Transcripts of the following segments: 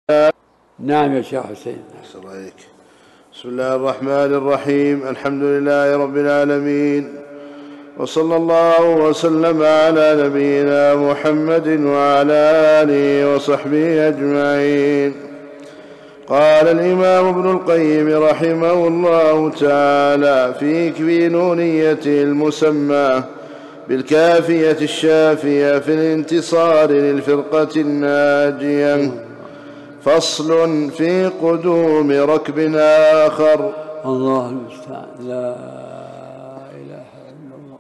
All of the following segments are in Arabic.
نعم يا شيخ حسين. بسم الله الرحمن الرحيم. الحمد لله رب العالمين، وصلى الله وسلم على نبينا محمد وعلى آله وصحبه أجمعين. قال الإمام ابن القيم رحمه الله تعالى في نونيته المسمى بالكافية الشافية في الانتصار للفرقة الناجية: فصل في قدوم ركب آخر. الله المستعان. لا إله إلا الله.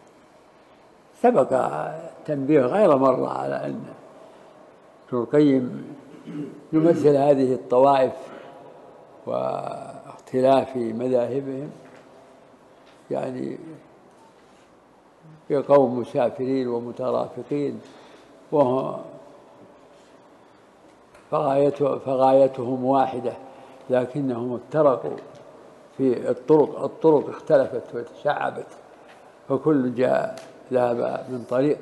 سبق تنبيه غير مرة على أن ابن القيم يمثل هذه الطوائف واختلاف مذاهبهم يعني بقوم مسافرين ومترافقين، فغايتهم واحدة، لكنهم افترقوا في الطرق اختلفت وتشعبت، فكل ذهب من طريق،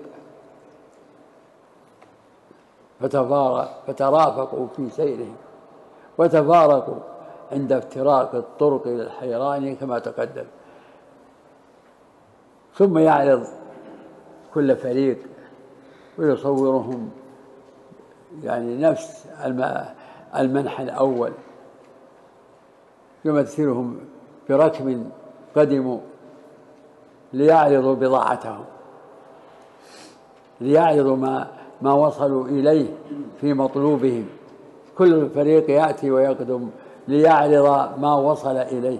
فترافقوا في سيرهم وتفارقوا عند افتراق الطرق إلى الحيران كما تقدم. ثم يعرض كل فريق ويصورهم يعني نفس المنحى الأول، يمثلهم بركب قدموا ليعرضوا بضاعتهم، ليعرضوا ما وصلوا إليه في مطلوبهم. كل فريق يأتي ويقدم ليعرض ما وصل إليه.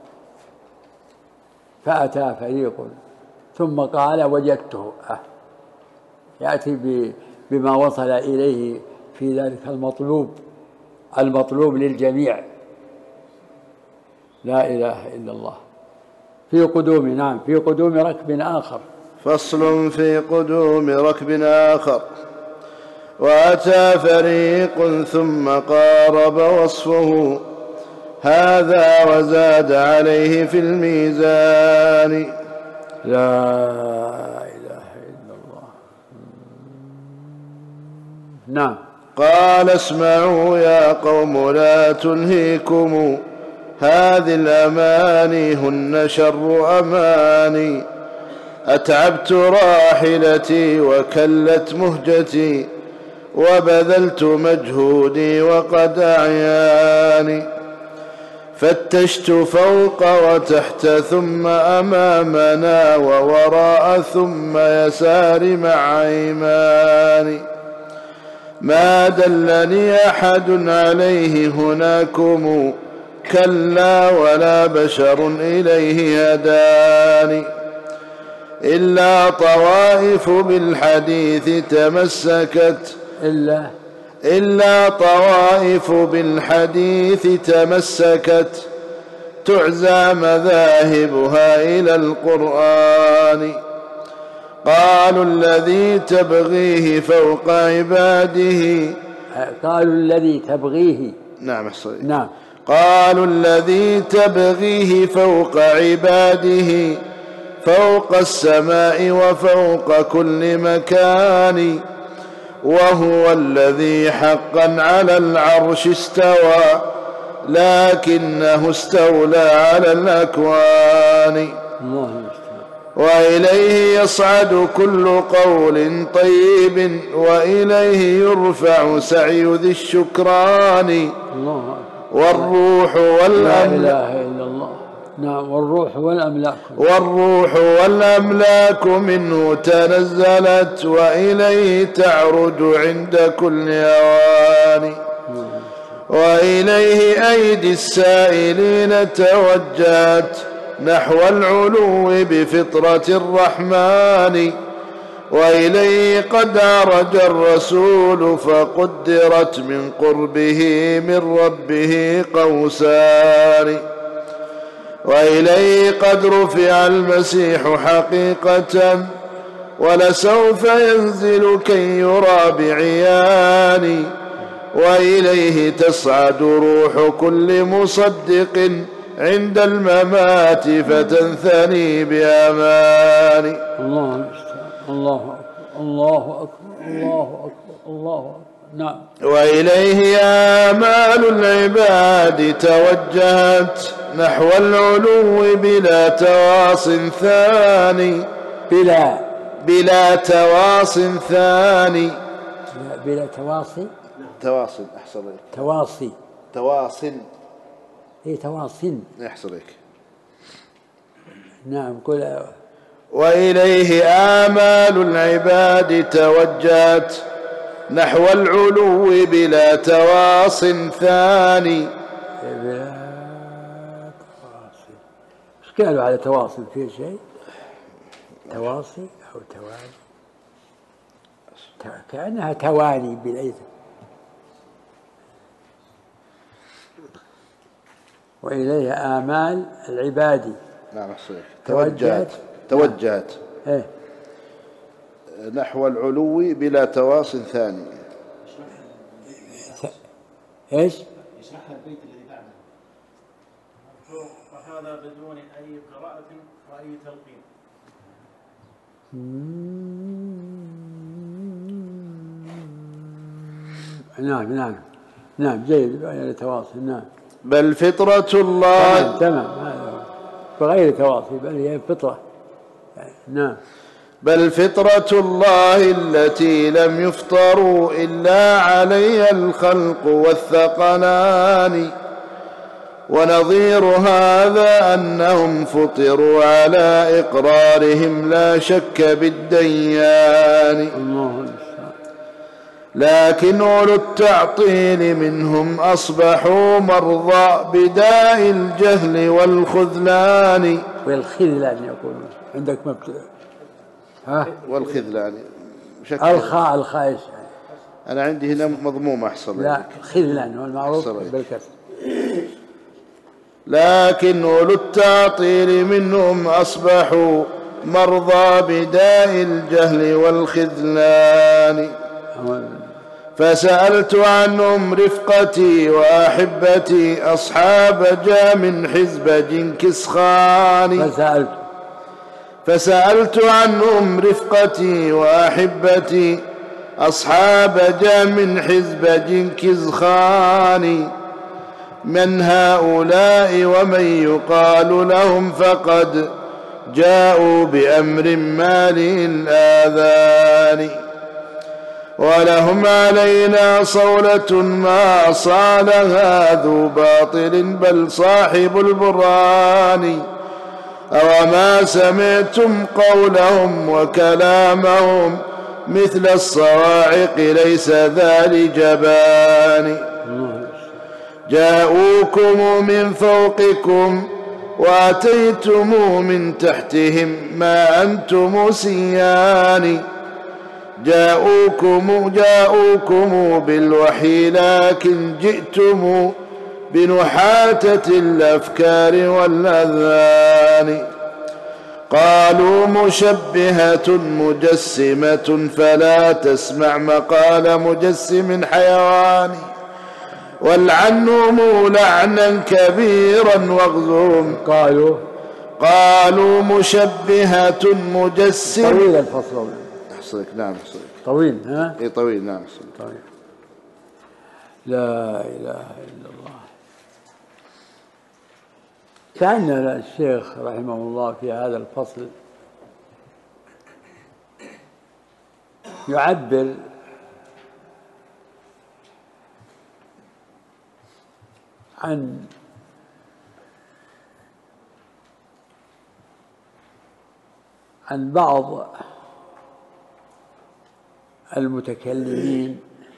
فأتى فريق ثم قال: وجدته. يأتي بما وصل إليه في ذلك المطلوب للجميع. لا إله إلا الله. في قدوم ركب آخر. فصل في قدوم ركب آخر: وأتى فريق ثم قارب وصفه هذا وزاد عليه في الميزان. لا إله إلا الله. نعم. قال: اسمعوا يا قوم لا تلهيكم هذه الأماني، هن شر أماني. أتعبت راحلتي وكلت مهجتي، وبذلت مجهودي وقد أعياني. فتشت فوق وتحت ثم أمامنا ووراء ثم يسار مع أيماني. ما دلني أحد عليه هناكم، كلا ولا بشر إليه هداني. إلا طوائف بالحديث تمسكت تعزى مذاهبها إلى القرآن. قالوا الذي تبغيه فوق عباده. قالوا الذي تبغيه فوق عباده، فوق السماء وفوق كل مكان. وهو الذي حقا على العرش استوى، لكنه استولى على الأكوان. وإليه يصعد كل قول طيب، وإليه يرفع سعي ذي الشكران. والروح والأملاك منه تنزلت، وإليه تعرج عند كل أوان. وإليه أيدي السائلين توجهت نحو العلو بفطرة الرحمن. وإليه قد عرج الرسول فقدرت من قربه من ربه قوسان. وإليه قد رفع المسيح حقيقة، ولسوف ينزل كي يرى بعيان. وإليه تصعد روح كل مصدق عند الممات فتنثني بأمان. الله أكبر الله أكبر الله أكبر الله أكبر. نعم. وإليه آمال العباد توجهت نحو العلو بلا تواص ثاني. بلا تواص ثاني. بلا تواصي. تواصل أحسن لك. تواصي. تواصل. هي تواصل. أحسن لك. نعم. قل. وإليه آمال العباد توجهت نحو العلو بلا تواص ثاني. بلا تواصل. ايش قالوا على تواصل؟ في شيء تواصي أو توالي؟ كأنها تواني بالأيث. وإليه آمال العباد. نعم صحيح. توجهت إيه؟ نحو العلو بلا تواص ثاني. ايش؟ يشرحها البيت الذي بعده. وهذا بدون أي قراءة وأي تلقين. نعم جيد. بغير تواصل. نعم. بل فطرة الله. تمام. بغير تواصل بل هي فطرة. نعم. بل فطرة الله التي لم يفطروا إلا عليها الخلق والثقلان. ونظير هذا أنهم فطروا على إقرارهم لا شك بالديان. لكن أولو التعطيل منهم أصبحوا مرضى بداء الجهل والخذلان. والخذلان يقولون عندك ها؟ والخذلان الخاء ايش؟ أنا عندي هنا مضمومة أحصل. لا خذلان هو المعروف بالكسر. لكن أولو التعطيل منهم أصبحوا مرضى بداء الجهل والخذلان. فسألت عنهم رفقتي وأحبتي أصحاب جام حزب جنكس خان. فسألت عنهم رفقتي وأحبتي أصحاب جام حزب جنكس خان. من هؤلاء ومن يقال لهم فقد جاءوا بأمر مالئ الآذان. ولهم علينا صولة ما صالها ذو باطل بل صاحب البرهان. أوما سمعتم قولهم وكلامهم مثل الصواعق ليس ذا لجبان. جاءوكم من فوقكم وأتيتم من تحتهم ما أنتم سيان. جاءوكم بالوحي لكن جئتم بنحاتة الأفكار والأذهان. قالوا مشبهة مجسمة فلا تسمع مقال مجسم حيوان. والعنهم لعنا كبيرا واغزهم. قالوا مشبهة مجسم. طويل الفصل. أحصلك. نعم أحصلك. طويل. ها؟ إيه طويل. نعم أحصلك. طويل. لا إله إلا الله. كأن الشيخ رحمه الله في هذا الفصل يعبر عن بعض المتكلمين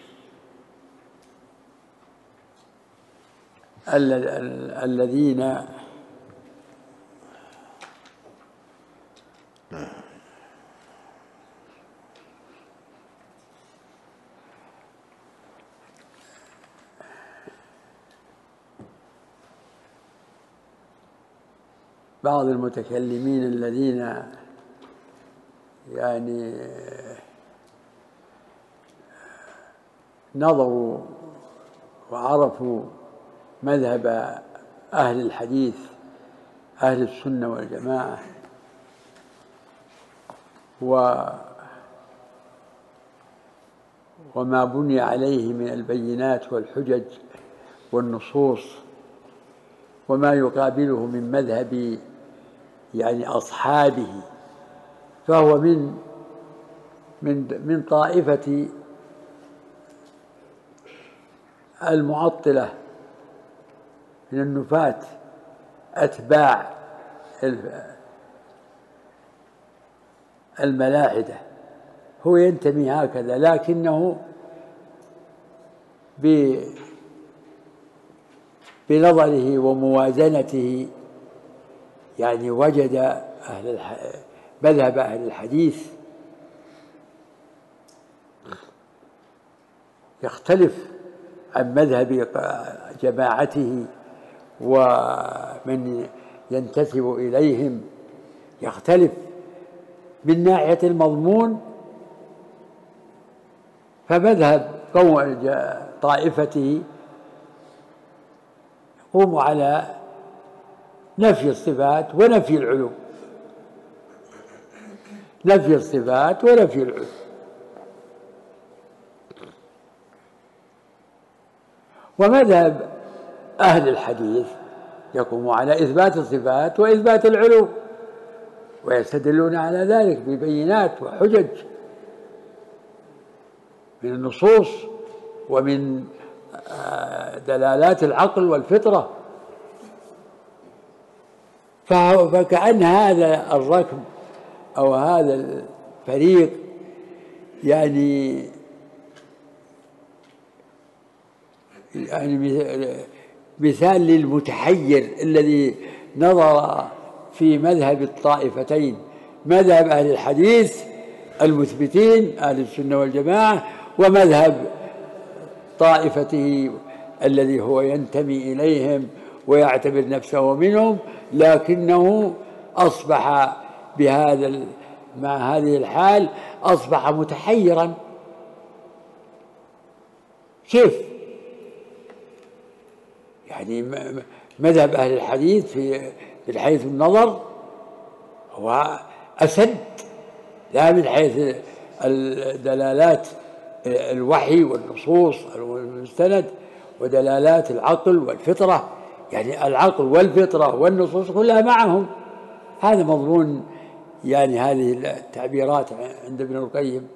الذين يعني نظروا وعرفوا مذهب أهل الحديث أهل السنة والجماعة وما بني عليه من البينات والحجج والنصوص وما يقابله من مذهب يعني أصحابه، فهو من طائفة المعطلة، من النفاة أتباع الملاحدة. هو ينتمي هكذا، لكنه بنظره وموازنته يعني وجد مذهب أهل الحديث يختلف عن مذهب جماعته ومن ينتسب إليهم، يختلف من ناحية المضمون. فمذهب طائفته يقوم على نفي الصفات ونفي العلو، نفي الصفات ونفي العلو. ومذهب أهل الحديث يقوم على إثبات الصفات وإثبات العلو، ويستدلون على ذلك ببينات وحجج من النصوص ومن دلالات العقل والفطرة. فكأن هذا الركب أو هذا الفريق يعني مثال للمتحير الذي نظر في مذهب الطائفتين، مذهب أهل الحديث المثبتين أهل السنة والجماعة، ومذهب طائفته الذي هو ينتمي إليهم ويعتبر نفسه منهم، لكنه أصبح مع هذه الحال أصبح متحيرا. كيف؟ يعني مذهب أهل الحديث من حيث النظر هو أسد، لا من حيث دلالات الوحي والنصوص المستند ودلالات العقل والفطرة، يعني العقل والفطرة والنصوص كلها معهم. هذا مضمون يعني هذه التعبيرات عند ابن القيم.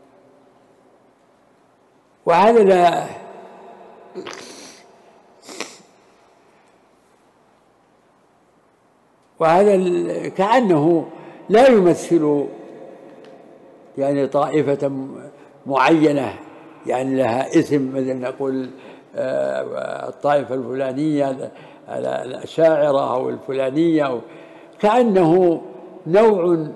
وهذا كأنه لا يمثل يعني طائفة معينة يعني لها اسم، مثل نقول الطائفة الفلانية الأشاعرة أو الفلانية، كأنه نوع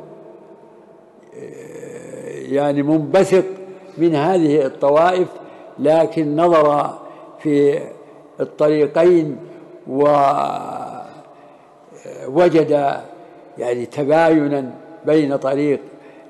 يعني منبثق من هذه الطوائف، لكن نظر في الطريقين ووجد يعني تباينا بين طريق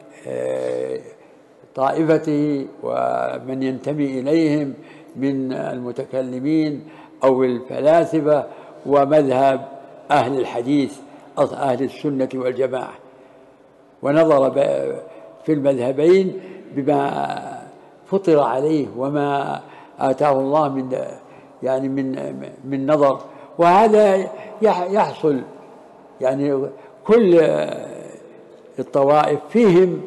طائفته ومن ينتمي إليهم من المتكلمين أو الفلاسفة ومذهب أهل الحديث أهل السنة والجماعة، ونظر في المذهبين بما فطر عليه وما آتاه الله من نظر. وهذا يحصل يعني كل الطوائف فيهم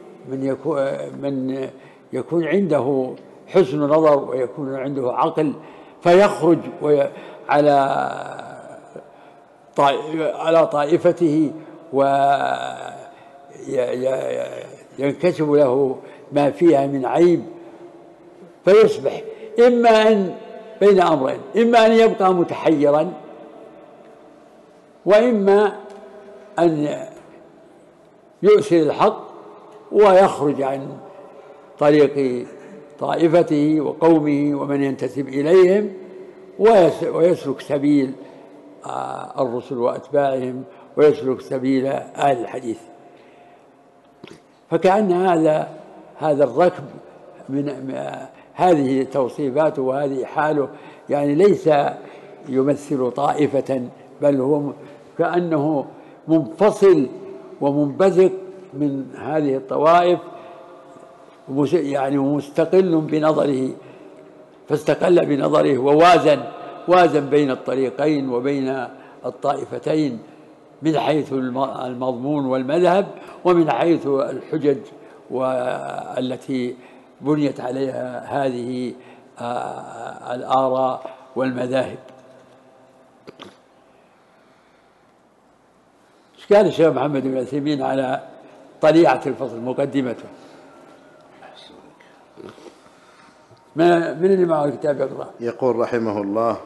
من يكون عنده حسن نظر ويكون عنده عقل، فيخرج على طائفته وينكشف له ما فيها من عيب، فيصبح إما أن بين أمرين، إما أن يبقى متحيرا، وإما أن يؤثر الحق ويخرج عن طريق طائفته وقومه ومن ينتسب إليهم ويسلك سبيل الرسل وأتباعهم ويسلك سبيل أهل الحديث. فكأن هذا الركب من هذه توصيفاته وهذه حاله، يعني ليس يمثل طائفة، بل هو كأنه منفصل ومنبثق من هذه الطوائف يعني مستقل بنظره، فاستقل بنظره ووازن بين الطريقين وبين الطائفتين من حيث المضمون والمذهب، ومن حيث الحجج والتي بنيت عليها هذه الآراء والمذاهب. ايش قال الشيخ محمد بن عثيمين على طليعة الفصل مقدمته؟ من اللي معه الكتاب يقرأ؟ يقول رحمه الله: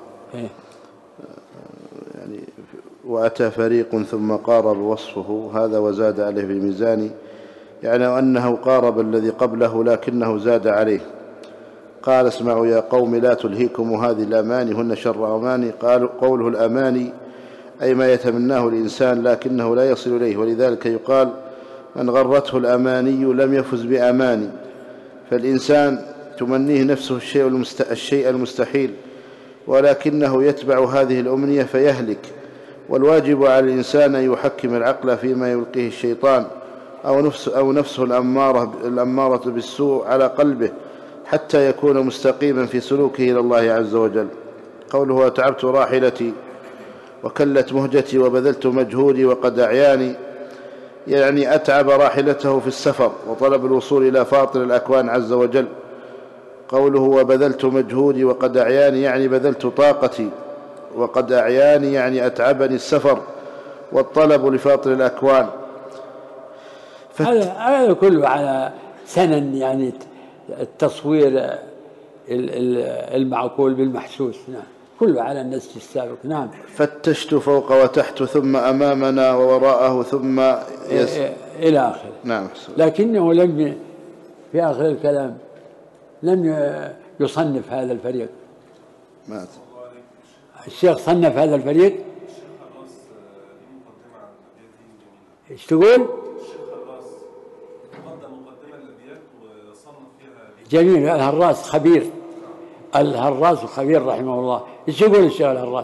يعني وأتى فريق ثم قارب وصفه هذا وزاد عليه في الميزان، يعني أنه قارب الذي قبله لكنه زاد عليه. قال: اسمعوا يا قوم لا تلهيكم هذه الأماني، هن شر أماني. قالوا: قوله الأماني أي ما يتمناه الإنسان لكنه لا يصل إليه، ولذلك يقال: من غرته الأماني لم يفز بأماني. فالإنسان تمنيه نفسه الشيء المستحيل، ولكنه يتبع هذه الأمنية فيهلك. والواجب على الإنسان أن يحكم العقل فيما يلقيه الشيطان أو نفسه الأمارة بالسوء على قلبه حتى يكون مستقيما في سلوكه إلى الله عز وجل. قوله: أتعبت راحلتي وكلت مهجتي وبذلت مجهودي وقد أعياني، يعني أتعب راحلته في السفر وطلب الوصول إلى فاطر الأكوان عز وجل. قوله: وبذلت مجهودي وقد أعياني، يعني بذلت طاقتي، وقد أعياني يعني أتعبني السفر والطلب لفاطر الأكوان. هذا كله على سنن يعني التصوير المعقول بالمحسوس. نعم، كله على النسج السابق. نعم. فتشت فوق وتحت ثم أمامنا ووراءه ثم إلى آخره. نعم. لكنه لم في آخر الكلام لم يصنف هذا الفريق. مات الشيخ صنف هذا الفريق. ايش تقول؟ جميل. الهراس خبير، الهراس خبير رحمه الله. ايش يقول الشيخ الهراس؟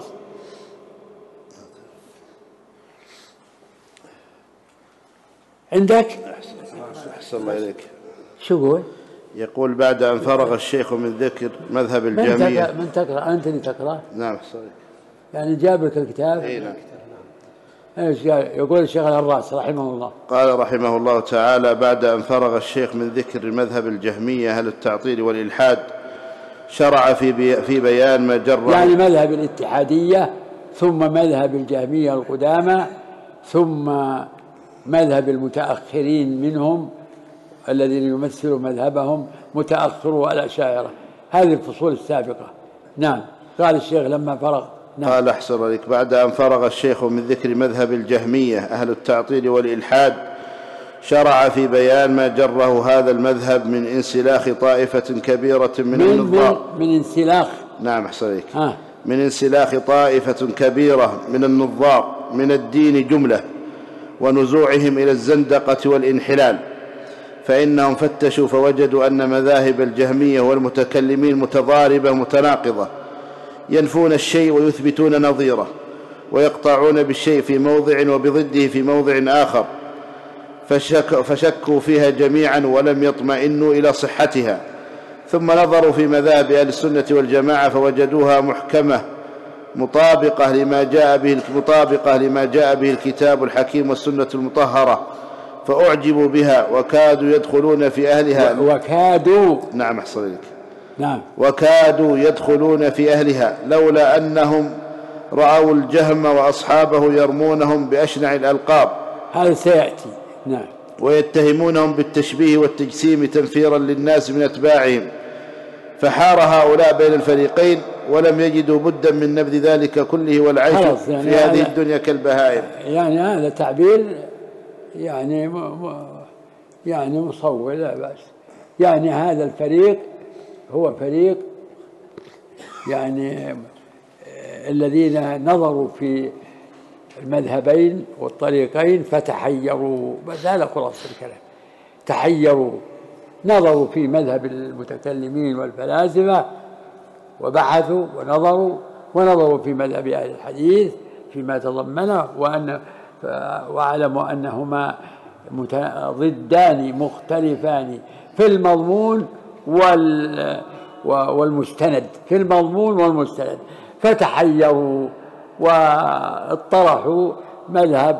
عندك؟ أحسن الله إليك. شو يقول؟ يقول: بعد أن فرغ الشيخ من ذكر مذهب الجهمية. من تقرأ أنت اللي تقرأ؟ نعم صحيح. يعني جاب لك الكتاب؟ اي نعم. ايش يقول الشيخ الهراس رحمه الله؟ قال رحمه الله تعالى: بعد أن فرغ الشيخ من ذكر مذهب الجهمية أهل التعطيل والإلحاد، شرع في بيان ما جره، يعني مذهب الاتحادية، ثم مذهب الجهمية القدامى، ثم مذهب المتأخرين منهم الذين يمثلوا مذهبهم متأخروا الأشاعرة. هذه الفصول السابقة. نعم. قال الشيخ لما فرغ. نعم. قال: أحسن لك. بعد أن فرغ الشيخ من ذكر مذهب الجهمية أهل التعطيل والإلحاد، شرع في بيان ما جره هذا المذهب من انسلاخ طائفة كبيرة من النظار. من انسلاخ. نعم أحسن لك. من انسلاخ طائفة كبيرة من النظار من الدين جملة، ونزوعهم إلى الزندقة والانحلال. فإنهم فتشوا فوجدوا أن مذاهب الجهمية والمتكلمين متضاربة متناقضة، ينفون الشيء ويثبتون نظيره، ويقطعون بالشيء في موضع وبضده في موضع آخر، فشكوا فيها جميعا ولم يطمئنوا إلى صحتها. ثم نظروا في مذاهب أهل السنة والجماعة فوجدوها محكمة مطابقة لما جاء به الكتاب الحكيم والسنة المطهرة، فأعجبوا بها وكادوا يدخلون في أهلها. وكادوا. نعم أحسن لك. نعم. وكادوا يدخلون في أهلها لولا أنهم رأوا الجهم وأصحابه يرمونهم بأشنع الألقاب. هذا سيأتي. نعم. ويتهمونهم بالتشبيه والتجسيم تنفيرا للناس من أتباعهم، فحار هؤلاء بين الفريقين ولم يجدوا بدا من نبذ ذلك كله والعيش يعني في هذه الدنيا كالبهائم. يعني هذا تعبير يعني مصور، لا بأس. يعني هذا الفريق هو فريق يعني الذين نظروا في المذهبين والطريقين فتحيروا، بس هذا خلاصة الكلام. تحيروا، نظروا في مذهب المتكلمين والفلاسفة وبحثوا ونظروا في مذهب أهل الحديث فيما تضمنه، وأعلموا أنهما ضدان مختلفان في المضمون والمستند، في المضمون والمستند، فتحيروا واطرحوا مذهب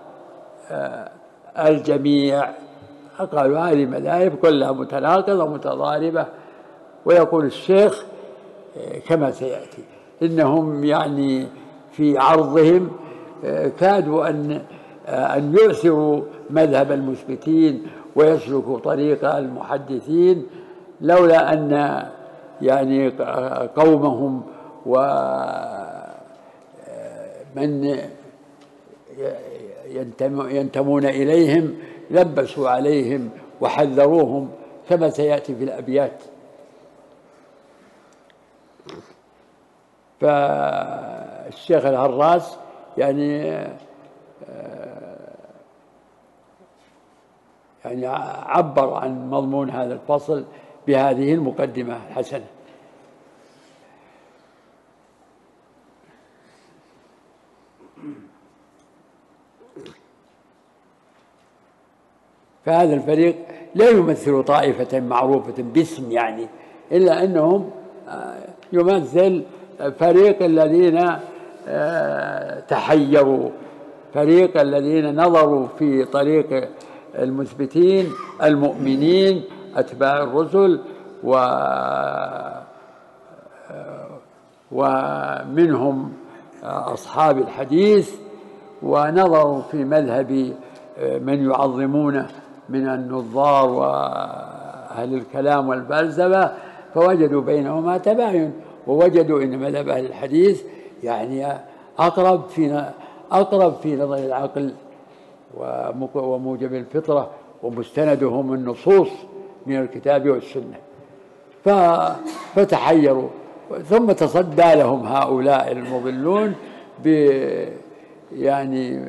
الجميع، قالوا هذه مذاهب كلها متناقضة ومتضاربة. ويقول الشيخ كما سيأتي إنهم يعني في عرضهم كادوا أن يؤثروا مذهب المثبتين ويسلكوا طريق المحدثين، لولا أن يعني قومهم ومن ينتمون إليهم لبسوا عليهم وحذروهم كما سيأتي في الأبيات. فالشيخ الهراس يعني عبر عن مضمون هذا الفصل بهذه المقدمة الحسنة. فهذا الفريق لا يمثل طائفة معروفة باسم يعني، إلا أنهم يمثل فريق الذين تحيروا، فريق الذين نظروا في طريق المثبتين المؤمنين أتباع الرسل، ومنهم أصحاب الحديث، ونظروا في مذهب من يعظمونه من النظار وأهل الكلام والفلسفة، فوجدوا بينهما تباين، ووجدوا أن مذهب أهل الحديث يعني أقرب في نظر العقل وموجب الفطرة، ومستندهم النصوص من الكتاب والسنة. فتحيروا، ثم تصدى لهم هؤلاء المضلون يعني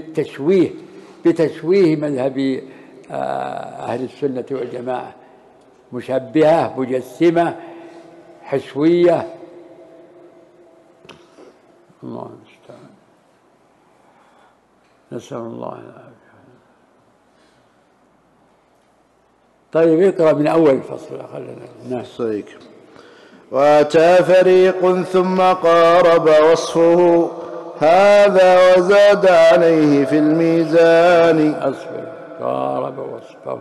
بتشويه مذهب أهل السنة والجماعة، مشبهة مجسمة حشوية. الله المستعان، نسأل الله العافية. طيب اقرأ من أول الفصل خلينا الناس. وأتى فريق ثم قارب وصفه هذا وزاد عليه في الميزان. أصبر، قارب وصفه.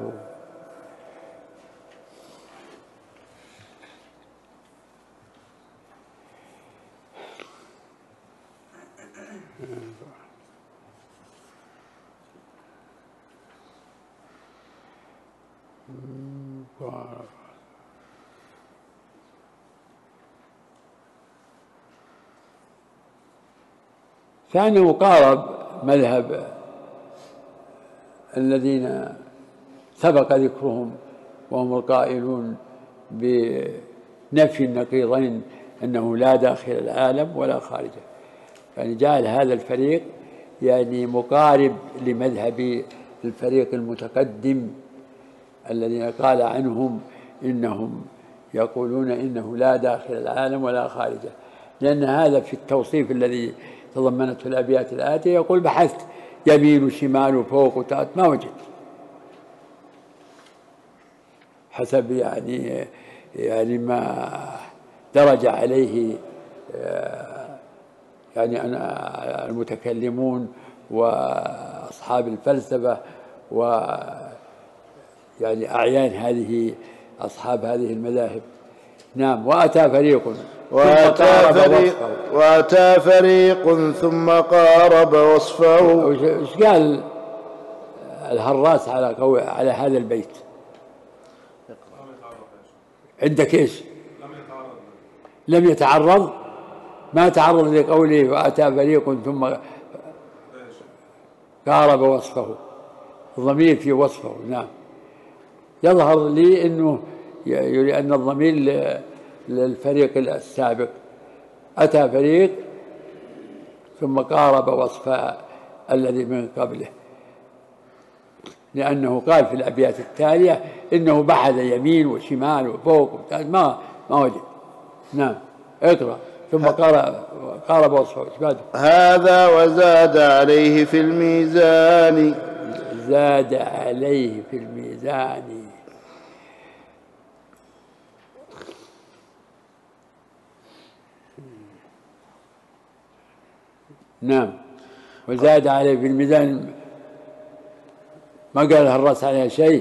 ثاني قارب مذهب الذين سبق ذكرهم، وهم القائلون بنفي النقيضين، أنه لا داخل العالم ولا خارجه. يعني جعل هذا الفريق يعني مقارب لمذهب الفريق المتقدم الذين قال عنهم إنهم يقولون إنه لا داخل العالم ولا خارجه، لأن هذا في التوصيف الذي تضمنته الأبيات الآتية يقول بحثت يمين وشمال وفوق وتحت ما وجد، حسب يعني ما درج عليه يعني المتكلمون وأصحاب الفلسفة يعني أعيان هذه أصحاب هذه المذاهب. نعم. وأتى فريق ثم قارب وصفه. ايش قال الهراس على هذا البيت؟ عندك ايش؟ لم يتعرض، ما تعرض لقوله وأتى فريق ثم قارب وصفه، الضمير في وصفه. نعم. يظهر لي أنه أن الضمير للفريق السابق، أتى فريق ثم قارب وصف الذي من قبله، لأنه قال في الأبيات التالية إنه بحث يمين وشمال وفوق وتحت ما وجد. نعم. اقرأ. ثم قارب وصفه. هذا وزاد عليه في الميزان. زاد عليه في الميزان. نعم. وزاد عليه في الميزان ما قال الهراس عليها شيء.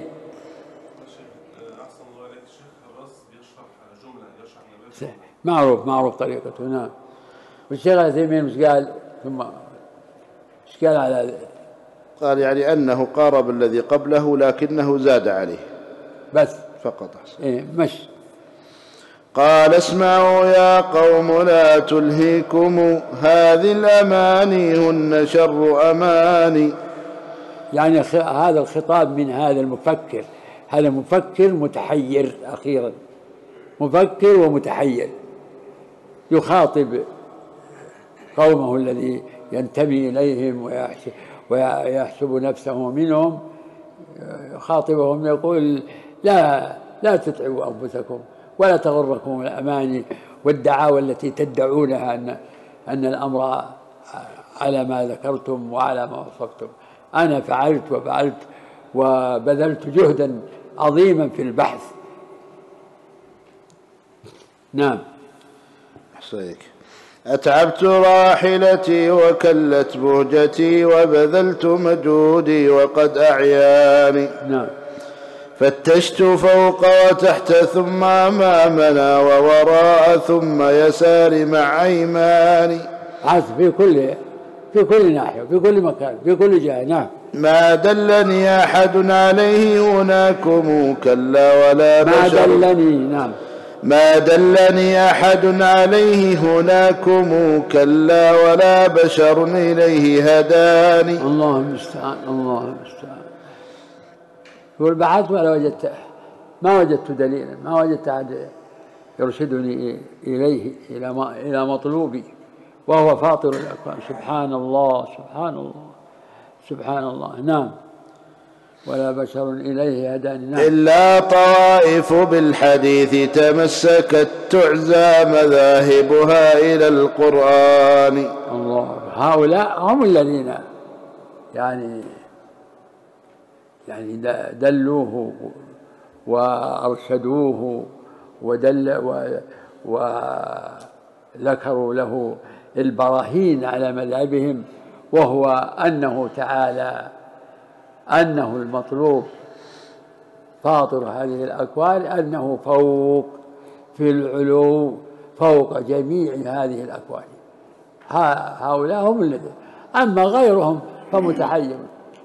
أحسن الله عليك الشيخ. الراس بيشرح جملة، يشرح معروف طريقته. نعم. والشيخ العثيمين مش قال؟ ثم مش قال على قال يعني أنه قارب الذي قبله لكنه زاد عليه بس فقط. إيه مش قال اسمعوا يا قوم لا تلهيكم هذه الأماني هن شر أماني. يعني هذا الخطاب من هذا المفكر، هذا مفكر متحير أخيرا، مفكر ومتحير، يخاطب قومه الذي ينتمي إليهم ويحسب نفسه منهم، يخاطبهم يقول لا تتعبوا أنفسكم ولا تغركم الأماني والدعاوى التي تدعونها أن الأمر على ما ذكرتم وعلى ما وصفتم. أنا فعلت وفعلت وبذلت جهدا عظيما في البحث. نعم. أحسنك. أتعبت راحلتي وكلت بهجتي وبذلت مجهودي وقد أعياني. نعم. فتشت فوق وتحت ثم أمامنا ووراء ثم يسار مع أيماني. في كل ناحية، في كل مكان، في كل جهة. نعم. ما دلني أحد عليه هناكم كلا ولا بشر. نعم. ما دلني أحد عليه هناكم كلا ولا بشر إليه هداني. الله المستعان. يقول بحثت ولا ما وجدت دليلا، ما وجدت أحد يرشدني إليه إلى مطلوبي، وهو فاطر الأكوان. سبحان الله. نعم. ولا بشر إليه هداني. نعم. إلا طوائف بالحديث تمسكت تعزى مذاهبها إلى القرآن. الله. هؤلاء هم الذين يعني دلوه وأرشدوه وذكروا له البراهين على مذهبهم، وهو أنه تعالى أنه المطلوب فاطر هذه الأكوان، أنه فوق في العلو فوق جميع هذه الأكوان. هؤلاء هم الذين، أما غيرهم فمتحير.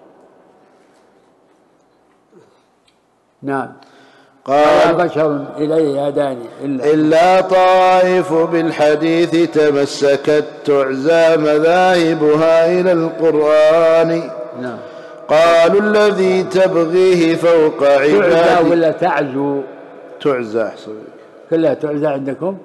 نعم. قال بشر إليه هداني إلا طائف بالحديث تمسكت تعزى مذاهبها إلى القرآن. نعم. قالوا الذي تبغيه فوق عبادي. تعزى ولا تعزو؟ تعزى. أحسن. كلها تعزى عندكم؟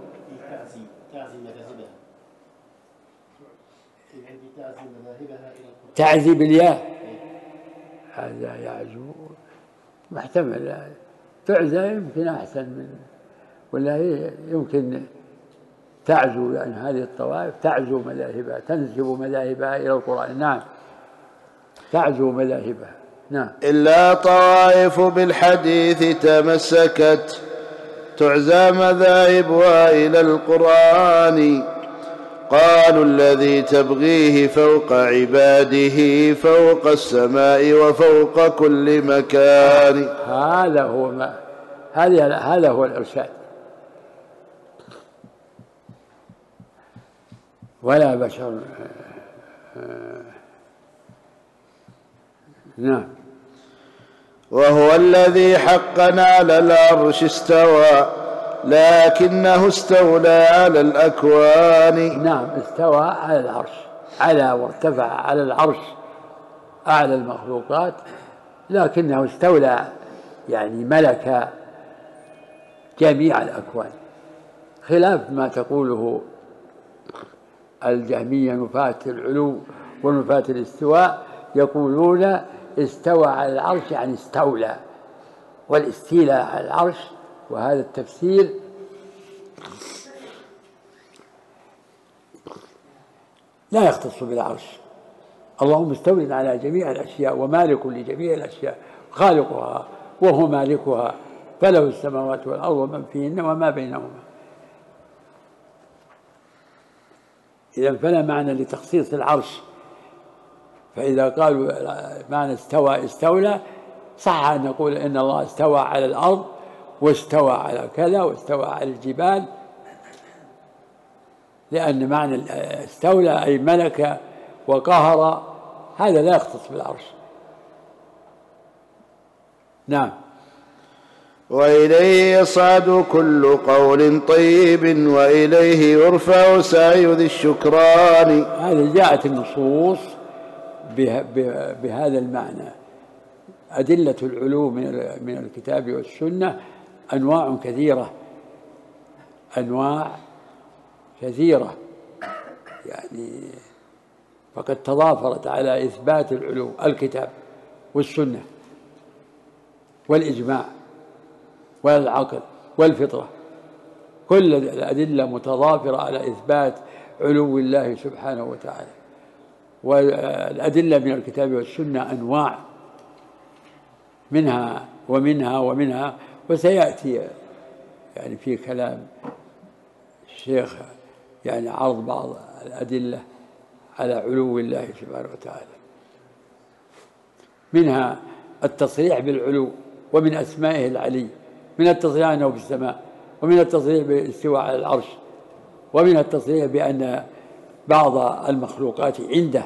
تعزي بالياء، هذا يعزو محتمل. تعزى يمكن أحسن من، ولا هي يمكن تعزو، يعني هذه الطوائف تعزو مذاهبها، تنسب مذاهبها إلى القرآن. نعم. تعزو مذاهبها. نعم. إلا طوائف بالحديث تمسكت تعزى مذاهبها إلى القرآن. قالوا الذي تبغيه فوق عباده فوق السماء وفوق كل مكان. هذا هو الإرشاد. ولا بشر. نعم. وهو الذي حقا على العرش استوى لكنه استولى على الأكوان. نعم. استوى على العرش، على وارتفع على العرش أعلى المخلوقات، لكنه استولى يعني ملك جميع الأكوان، خلاف ما تقوله الجهمية نفاة العلو ونفاة الاستواء. يقولون استوى على العرش يعني استولى، والاستيلاء على العرش، وهذا التفسير لا يختص بالعرش. اللهم مستول على جميع الأشياء ومالك لجميع الأشياء، خالقها وهو مالكها، فله السماوات والأرض ومن فيهن وما بينهما. إذا فلا معنى لتخصيص العرش. فإذا قالوا معنى استوى استولى، صح أن نقول إن الله استوى على الأرض واستوى على كذا واستوى على الجبال، لأن معنى استولى أي ملك وقهر، هذا لا يختص بالعرش. نعم. وإليه يصعد كل قول طيب وإليه يرفع سعي ذي الشكران. هذه جاءت النصوص بهذا المعنى. أدلة العلو من الكتاب والسنة أنواع كثيرة، أنواع كثيرة يعني، فقد تضافرت على إثبات العلو الكتاب والسنة والإجماع والعقل والفطرة، كل الأدلة متضافرة على إثبات علو الله سبحانه وتعالى. والأدلة من الكتاب والسنة أنواع، منها ومنها ومنها، وسيأتي يعني في كلام الشيخ يعني عرض بعض الأدلة على علو الله سبحانه وتعالى. منها التصريح بالعلو، ومن أسمائه العلي، من التصريح أنه في السماء، ومن التصريح بالاستواء على العرش، ومن التصريح بأن بعض المخلوقات عنده،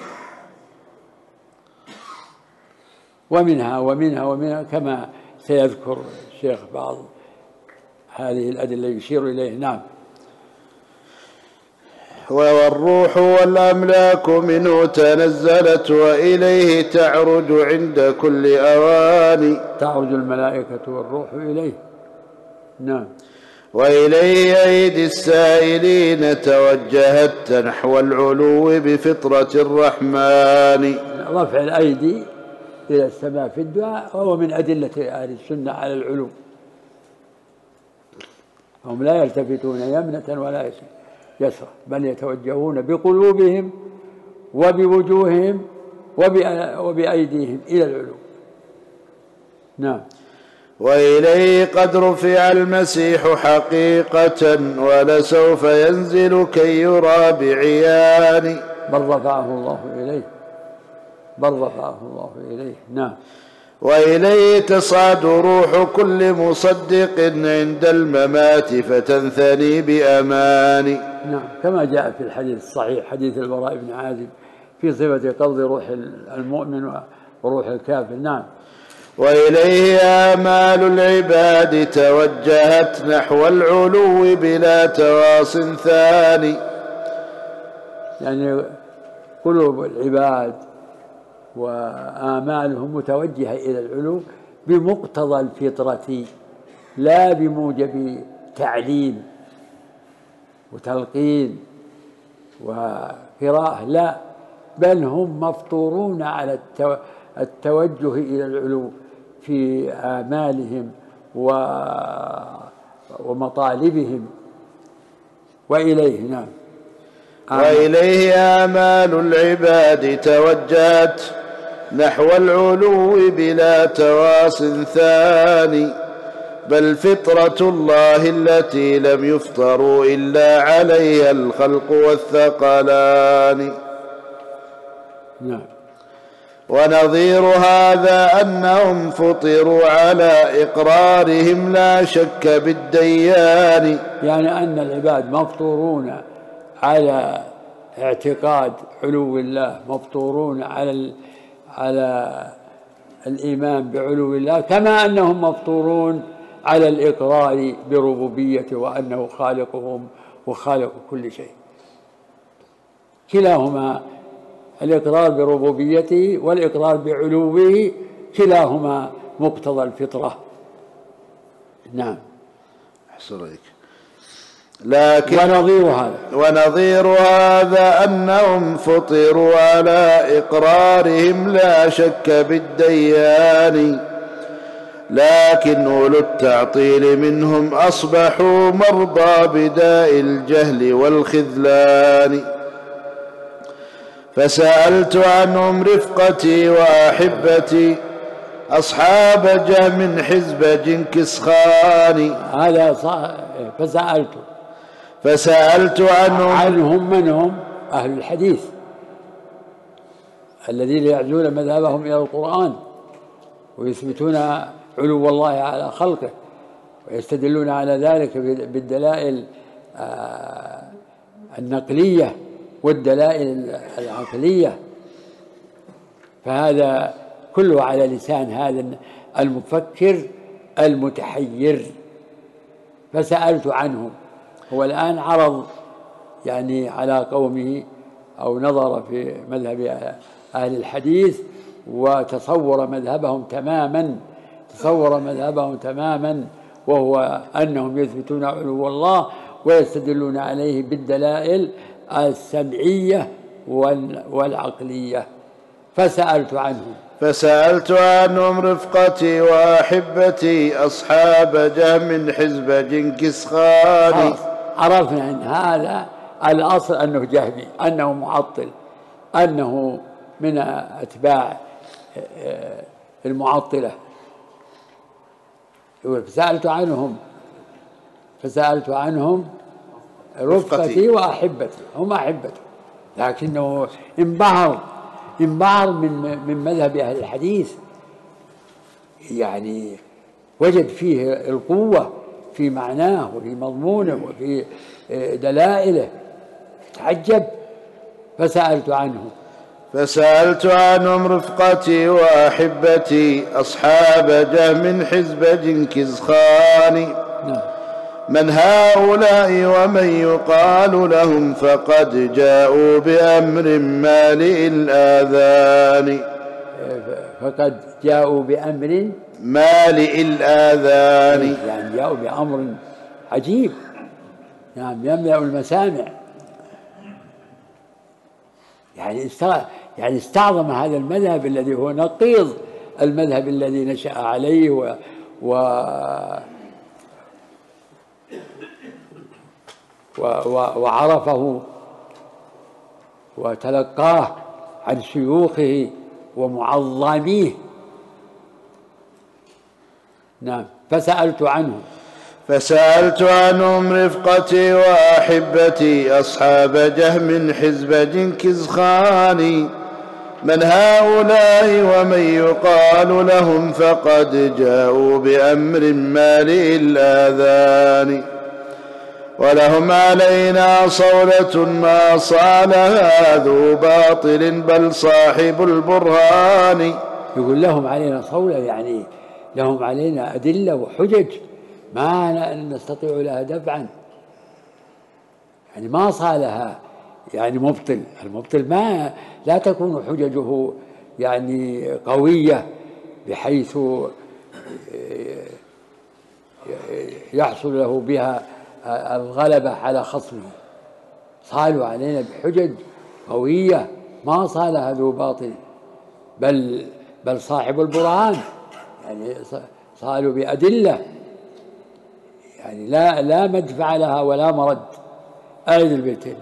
ومنها كما سيذكر الشيخ بعض هذه الأدلة يشير إليه. نعم. والروح والأملاك منه تنزلت وإليه تعرج عند كل أوان. تعرج الملائكة والروح إليه. نعم. وإليه أيدي السائلين توجهت نحو العلو بفطرة الرحمن. رفع الأيدي إلى السماء في الدعاء وهو من أدلة أهل السنة على العلو. هم لا يلتفتون يمنة ولا يسرى، بل يتوجهون بقلوبهم وبوجوههم وبأيديهم إلى العلو. نعم. وإليه قد رفع المسيح حقيقة ولسوف ينزل كي يرى بعيان. بل رفعه الله إليه، بل رفعه الله إليه. نعم. وإليه تصعد روح كل مصدق عند الممات فتنثني بأمان. نعم، كما جاء في الحديث الصحيح حديث البراء بن عازب في صفة قبض روح المؤمن وروح الكافر. نعم. وإليه آمال العباد توجهت نحو العلو بلا تواص ثاني. يعني قلوب العباد وآمالهم متوجهة إلى العلو بمقتضى الفطرة، لا بموجب تعليم وتلقين وقراءة، لا، بل هم مفطورون على التوجه إلى العلو في آمالهم ومطالبهم. وإليه. نعم. وإليه آمال العباد توجهت نحو العلو بلا تواص ثاني، بل فطرة الله التي لم يفطروا إلا عليها الخلق والثقلان. نعم. ونظير هذا أنهم فطروا على إقرارهم لا شك بالديان. يعني أن العباد مفطورون على اعتقاد علو الله، مفطورون على الإيمان بعلو الله، كما أنهم مفطورون على الإقرار بربوبيته وأنه خالقهم وخالق كل شيء. كلاهما، الإقرار بربوبيته والإقرار بعلوه، كلاهما مقتضى الفطرة. نعم. أحسن عليك. لكن ونظير هذا أنهم فطروا على إقرارهم لا شك بالديان، لكن أولو التعطيل منهم أصبحوا مرضى بداء الجهل والخذلان. فسألت عنهم رفقتي وأحبتي أصحاب جهم حزب جنكس خان. هذا فسألت عنهم من هم؟ أهل الحديث الذين يعزون مذهبهم إلى القرآن ويثبتون علو الله على خلقه ويستدلون على ذلك بالدلائل النقلية والدلائل العقلية. فهذا كله على لسان هذا المفكر المتحير. فسألت عنهم، هو الآن عرض يعني على قومه أو نظر في مذهب أهل الحديث وتصور مذهبهم تماما، وهو أنهم يثبتون علو الله ويستدلون عليه بالدلائل السمعية والعقلية. فسألت عنهم رفقتي وأحبتي أصحاب جهم حزب جنكيز خان. عرفنا أن هذا الأصل أنه جهمي، أنه معطل، أنه من أتباع المعطلة. فسألت عنهم رفقتي وأحبتي، هم أحبته، لكنه انبهر من مذهب أهل الحديث، يعني وجد فيه القوة في معناه وفي مضمونه وفي دلائله، تعجب. فسألت عنهم رفقتي وأحبتي أصحاب جهم حزب جنكيز خان. من هؤلاء ومن يقال لهم فقد جاءوا بأمر مالئ الآذان. يعني جاءوا بأمر عجيب، يعني يملأ المسامع. يعني استعظم هذا المذهب الذي هو نقيض المذهب الذي نشأ عليه وعرفه وتلقاه عن شيوخه ومعظميه. نعم. فسألت عنهم رفقتي وأحبتي أصحاب جهم حزب جنكيز خان. من هؤلاء ومن يقال لهم فقد جاءوا بأمر مالئ الآذان. ولهم علينا صولة ما صالها ذو باطل بل صاحب البرهان. يقول لهم علينا صولة، يعني لهم علينا أدلة وحجج ما نستطيع لها دفعا، يعني ما صالها يعني مبطل. المبطل لا تكون حججه يعني قوية بحيث يحصل له بها الغلبة على خصمه. صالوا علينا بحجج قوية ما صالها ذو باطل بل صاحب البرهان، يعني صالوا بأدلة يعني لا مدفع لها ولا مرد. أعيد البيتين.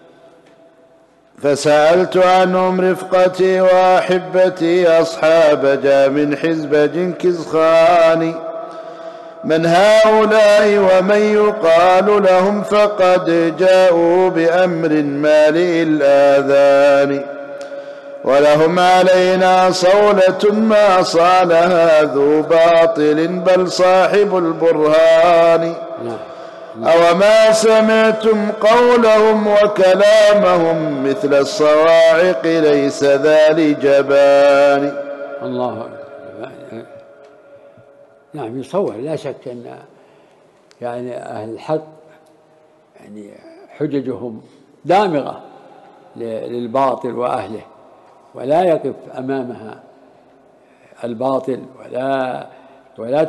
فسألت عنهم رفقتي وأحبتي أصحاب جهم حزب جنكيز خان. من هؤلاء ومن يقال لهم فقد جاءوا بأمر مالئ الآذان. ولهم علينا صولة ما صالها ذو باطل بل صاحب البرهان. أوما سمعتم قولهم وكلامهم مثل الصواعق ليس ذا لجبان. الله أكبر. نعم، يصور لا شك أن يعني أهل الحق يعني حججهم دامغة للباطل وأهله، ولا يقف أمامها الباطل ولا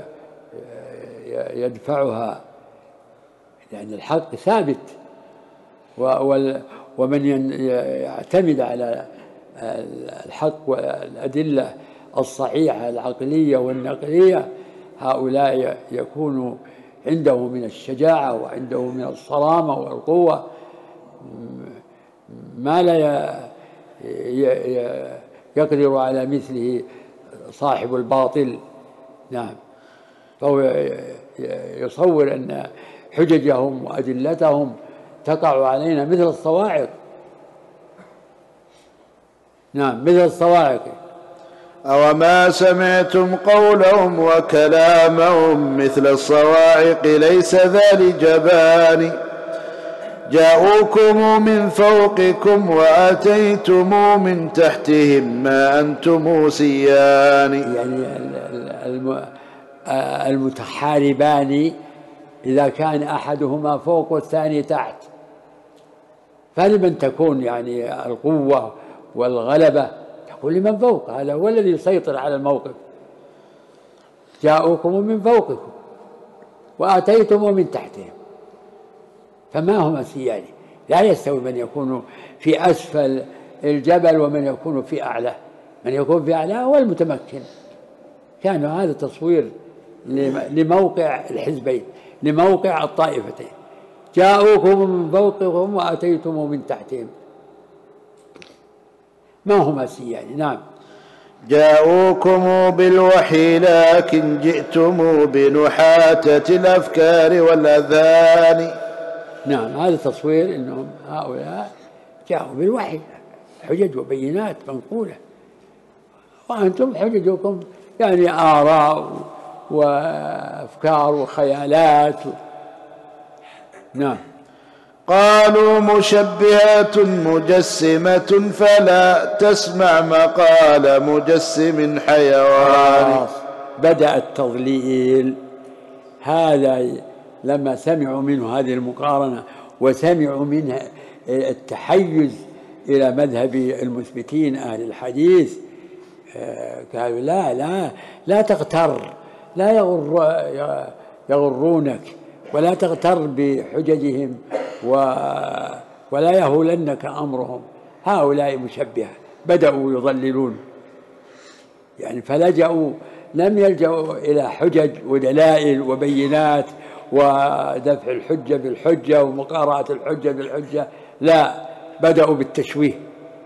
يدفعها، يعني الحق ثابت. ومن يعتمد على الحق والأدلة الصحيحة العقلية والنقلية هؤلاء يكون عنده من الشجاعة وعنده من الصرامة والقوة ما لا يقدر على مثله صاحب الباطل. نعم. فهو يصور أن حججهم وأدلتهم تقع علينا مثل الصواعق. نعم، مثل الصواعق. أوما سمعتم قولهم وكلامهم مثل الصواعق ليس ذا لجبان جاءوكم من فوقكم وآتيتم من تحتهم ما أنتم سيان. يعني المتحاربان إذا كان أحدهما فوق والثاني تحت، فلمن تكون يعني القوة والغلبة؟ تكون لمن فوق، هذا هو الذي يسيطر على الموقف. جاءوكم من فوقكم وآتيتم من تحتهم، فما هما سيان؟ لا يستوي من يكون في أسفل الجبل ومن يكون في أعلاه. من يكون في أعلاه هو المتمكن. كان هذا تصوير لموقع الحزبين، لموقع الطائفتين. جاءوكم من فوقكم وآتيتم من تحتهم، ما هما سيان. نعم. جاءوكم بالوحي لكن جئتم بنحاتة الأفكار والأذان. نعم، هذا تصوير أنهم هؤلاء جاءوا بالوحي، حجج وبينات منقولة، وأنتم حججكم يعني آراء وأفكار وخيالات. نعم. قالوا مشبهات مجسمة فلا تسمع مقال مجسم حيوان. بدأ التضليل. هذا لما سمعوا منه هذه المقارنة وسمعوا منها التحيز إلى مذهب المثبتين أهل الحديث، قالوا لا تغتر، لا يغرونك ولا تغتر بحججهم ولا يهولنك أمرهم. هؤلاء مشبهة بدأوا يضللون، يعني فلجأوا، لم يلجأوا إلى حجج ودلائل وبينات ودفع الحجة بالحجة ومقارعة الحجة بالحجة، لا، بدأوا بالتشويه.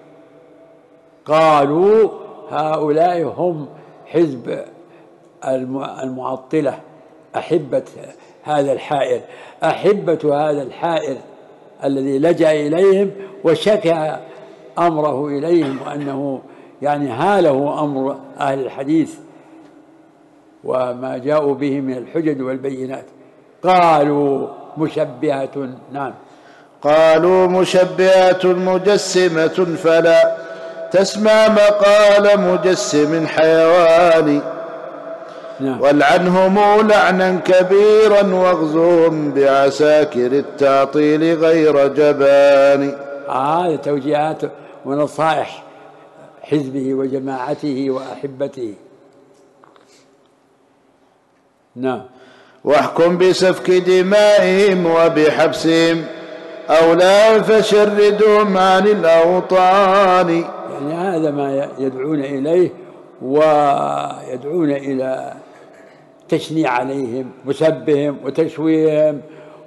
قالوا هؤلاء هم حزب المعطلة، أحبة هذا الحائر، أحبة هذا الحائر الذي لجأ إليهم وشكى أمره إليهم، وأنه يعني هاله أمر أهل الحديث وما جاءوا به من الحجج والبينات. قالوا مشبهة. نعم. قالوا مشبهة مجسمة فلا تسمع مقال مجسم حيوان. نعم. والعنهم لعنا كبيرا واغزوهم بعساكر التعطيل غير جبان. هذه توجيهات ونصائح حزبه وجماعته وأحبته. نعم. واحكم بسفك دمائهم وبحبسهم أو لا فشردهم عن الأوطان. يعني هذا ما يدعون إليه، ويدعون إلى تشنيع عليهم وسبهم وتشويهم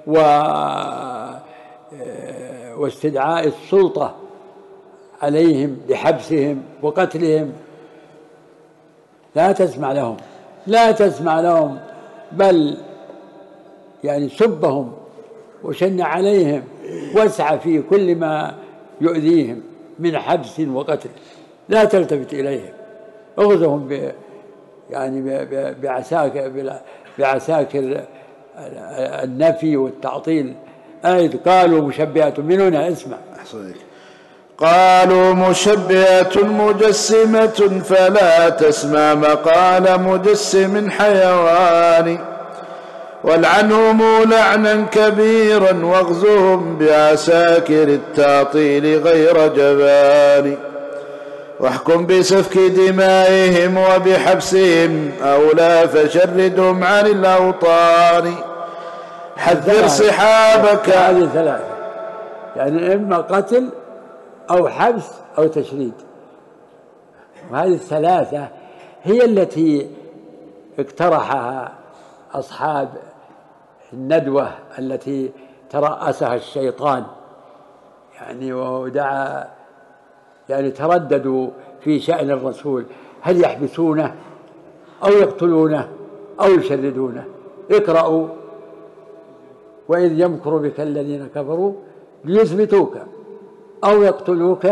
واستدعاء السلطة عليهم بحبسهم وقتلهم. لا تسمع لهم، لا تسمع لهم، بل يعني سبهم وشن عليهم واسعى في كل ما يؤذيهم من حبس وقتل. لا تلتفت إليهم، اغزهم يعني بعساكر النفي والتعطيل. أيضا قالوا مشبهة، من هنا اسمع. قالوا مشبهة مجسمة فلا تسمع مقال مجسم حيوان. والعنهم لعنا كبيرا واغزهم بعساكر التعطيل غير جبان. واحكم بسفك دمائهم وبحبسهم أو لا فشردهم عن الأوطان. حذر صحابك. هذه ثلاثة، يعني إما قتل أو حبس أو تشريد. وهذه الثلاثة هي التي اقترحها أصحاب الندوة التي ترأسها الشيطان، يعني ودعا، يعني ترددوا في شأن الرسول، هل يحبسونه أو يقتلونه أو يشردونه؟ اقرأوا وإذ يمكر بك الذين كفروا ليثبتوك أو يقتلوك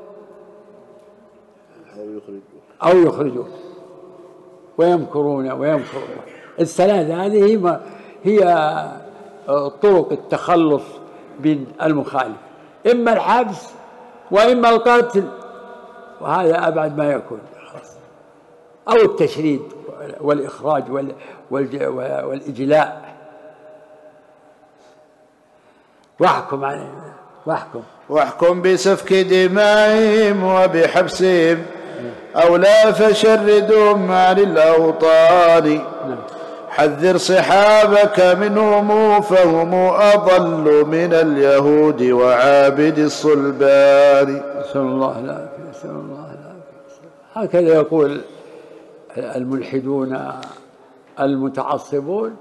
أو يخرجوك ويمكرون ويمكر الله. الثلاث هذه هي طرق التخلص من المخالف، إما الحبس وإما القتل، وهذا أبعد ما يكون، أو التشريد والإخراج والإجلاء. واحكم بسفك دمائهم وبحبسهم أو لا فشردهم عن الأوطان. حذر صحابك منهم فهم أضل من اليهود وعابد الصلبان. نسأل الله العافية، نسأل الله العافية. هكذا يقول الملحدون المتعصبون،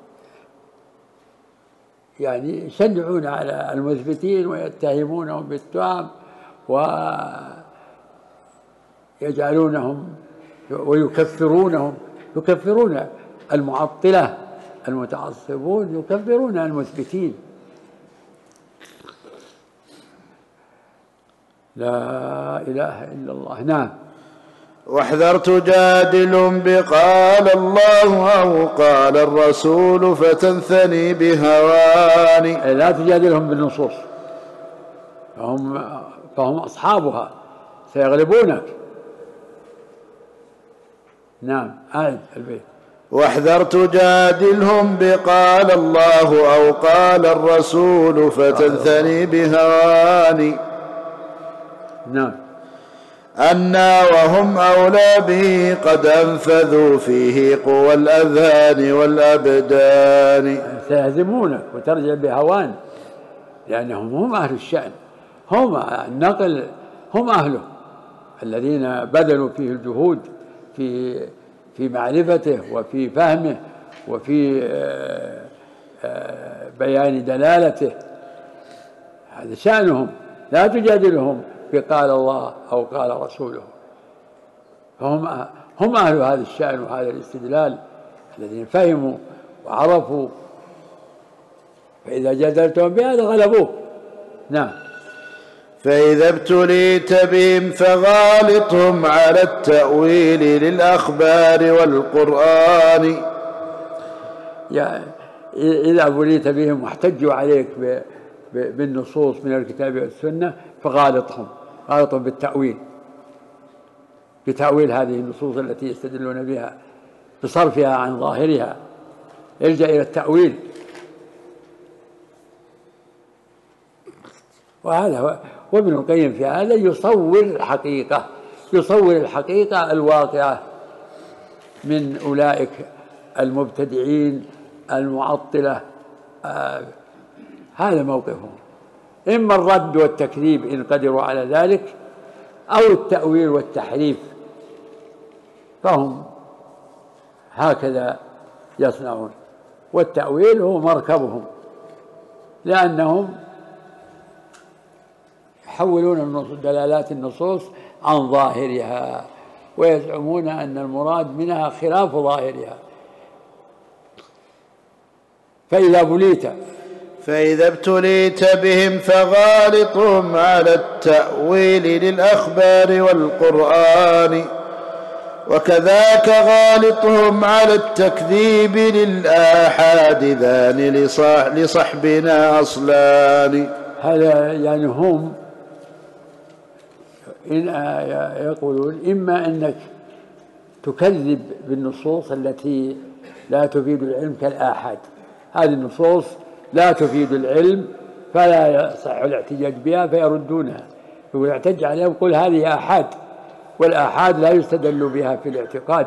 يعني يشنعون على المثبتين ويتهمونهم بالتهم ويجعلونهم ويكفرونهم، يكفرون المعطلة المتعصبون، يكفرون المثبتين. لا إله إلا الله. نعم. واحذر تجادل بقال الله أو قال الرسول فتنثني بهوان. لا تجادلهم بالنصوص، فهم أصحابها سيغلبونك. نعم، أعد البيت. واحذر تجادلهم بقال الله أو قال الرسول فتنثني بهوان. نعم. أنا وهم أولى به قد أنفذوا فيه قوى الأذهان والأبدان. سيهزمونك وترجع بهوان، لأنهم هم أهل الشأن، هم النقل، هم أهله الذين بذلوا فيه الجهود في معرفته وفي فهمه وفي بيان دلالته. هذا شأنهم. لا تجادلهم بقال الله أو قال رسوله، فهم أهل هذا الشأن وهذا الاستدلال الذين فهموا وعرفوا، فإذا جادلتهم بهذا غلبوه. نعم. فإذا ابتليت بهم فغالطهم على التأويل للأخبار والقرآن. يعني إذا ابتليت بهم واحتجوا عليك بالنصوص من الكتاب والسنة فغالطهم بالتأويل، بتأويل هذه النصوص التي يستدلون بها، بصرفها عن ظاهرها، يلجأ إلى التأويل. وهذا وابن القيم في هذا يصور الحقيقة الواقعة من أولئك المبتدعين المعطلة. هذا موقفهم، إما الرد والتكذيب إن قدروا على ذلك، أو التأويل والتحريف، فهم هكذا يصنعون. والتأويل هو مركبهم، لأنهم يحولون دلالات النصوص عن ظاهرها ويزعمون أن المراد منها خلاف ظاهرها. فإذا ابتليت بهم فغالطهم على التأويل للأخبار والقرآن، وكذاك غالطهم على التكذيب للآحاد ذان لصحبنا أصلان. هذا يعني هم يقولون إما أنك تكذب بالنصوص التي لا تفيد العلم كالآحاد، هذه النصوص لا تفيد العلم فلا يصح الاحتجاج بها فيردونها، يقول احتج عليها ويقول هذه آحاد، والآحاد لا يستدل بها في الاعتقاد.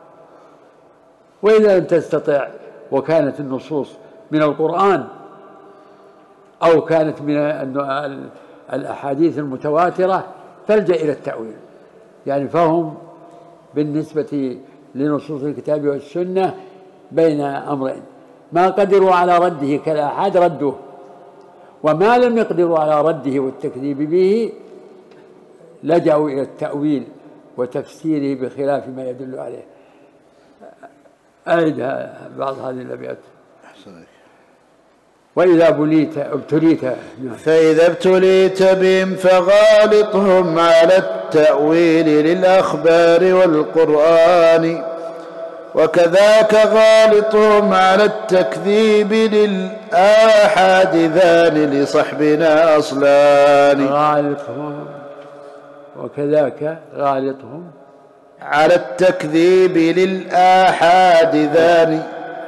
وإذا لم تستطع وكانت النصوص من القرآن أو كانت من الأحاديث المتواترة فالجأ إلى التأويل. يعني فهم بالنسبة لنصوص الكتاب والسنة بين أمرين، ما قدروا على رده كالآحاد ردوه، وما لم يقدروا على رده والتكذيب به لجأوا إلى التأويل وتفسيره بخلاف ما يدل عليه. أعد بعض هذه الأبيات. وإذا ابتليت نعم. فإذا ابتليت بهم فغالطهم على التأويل للأخبار والقرآن، وكذاك غالطهم على التكذيب للآحاد ذان لصحبنا أصلان. غالطهم وكذاك غالطهم على التكذيب للآحاد ذان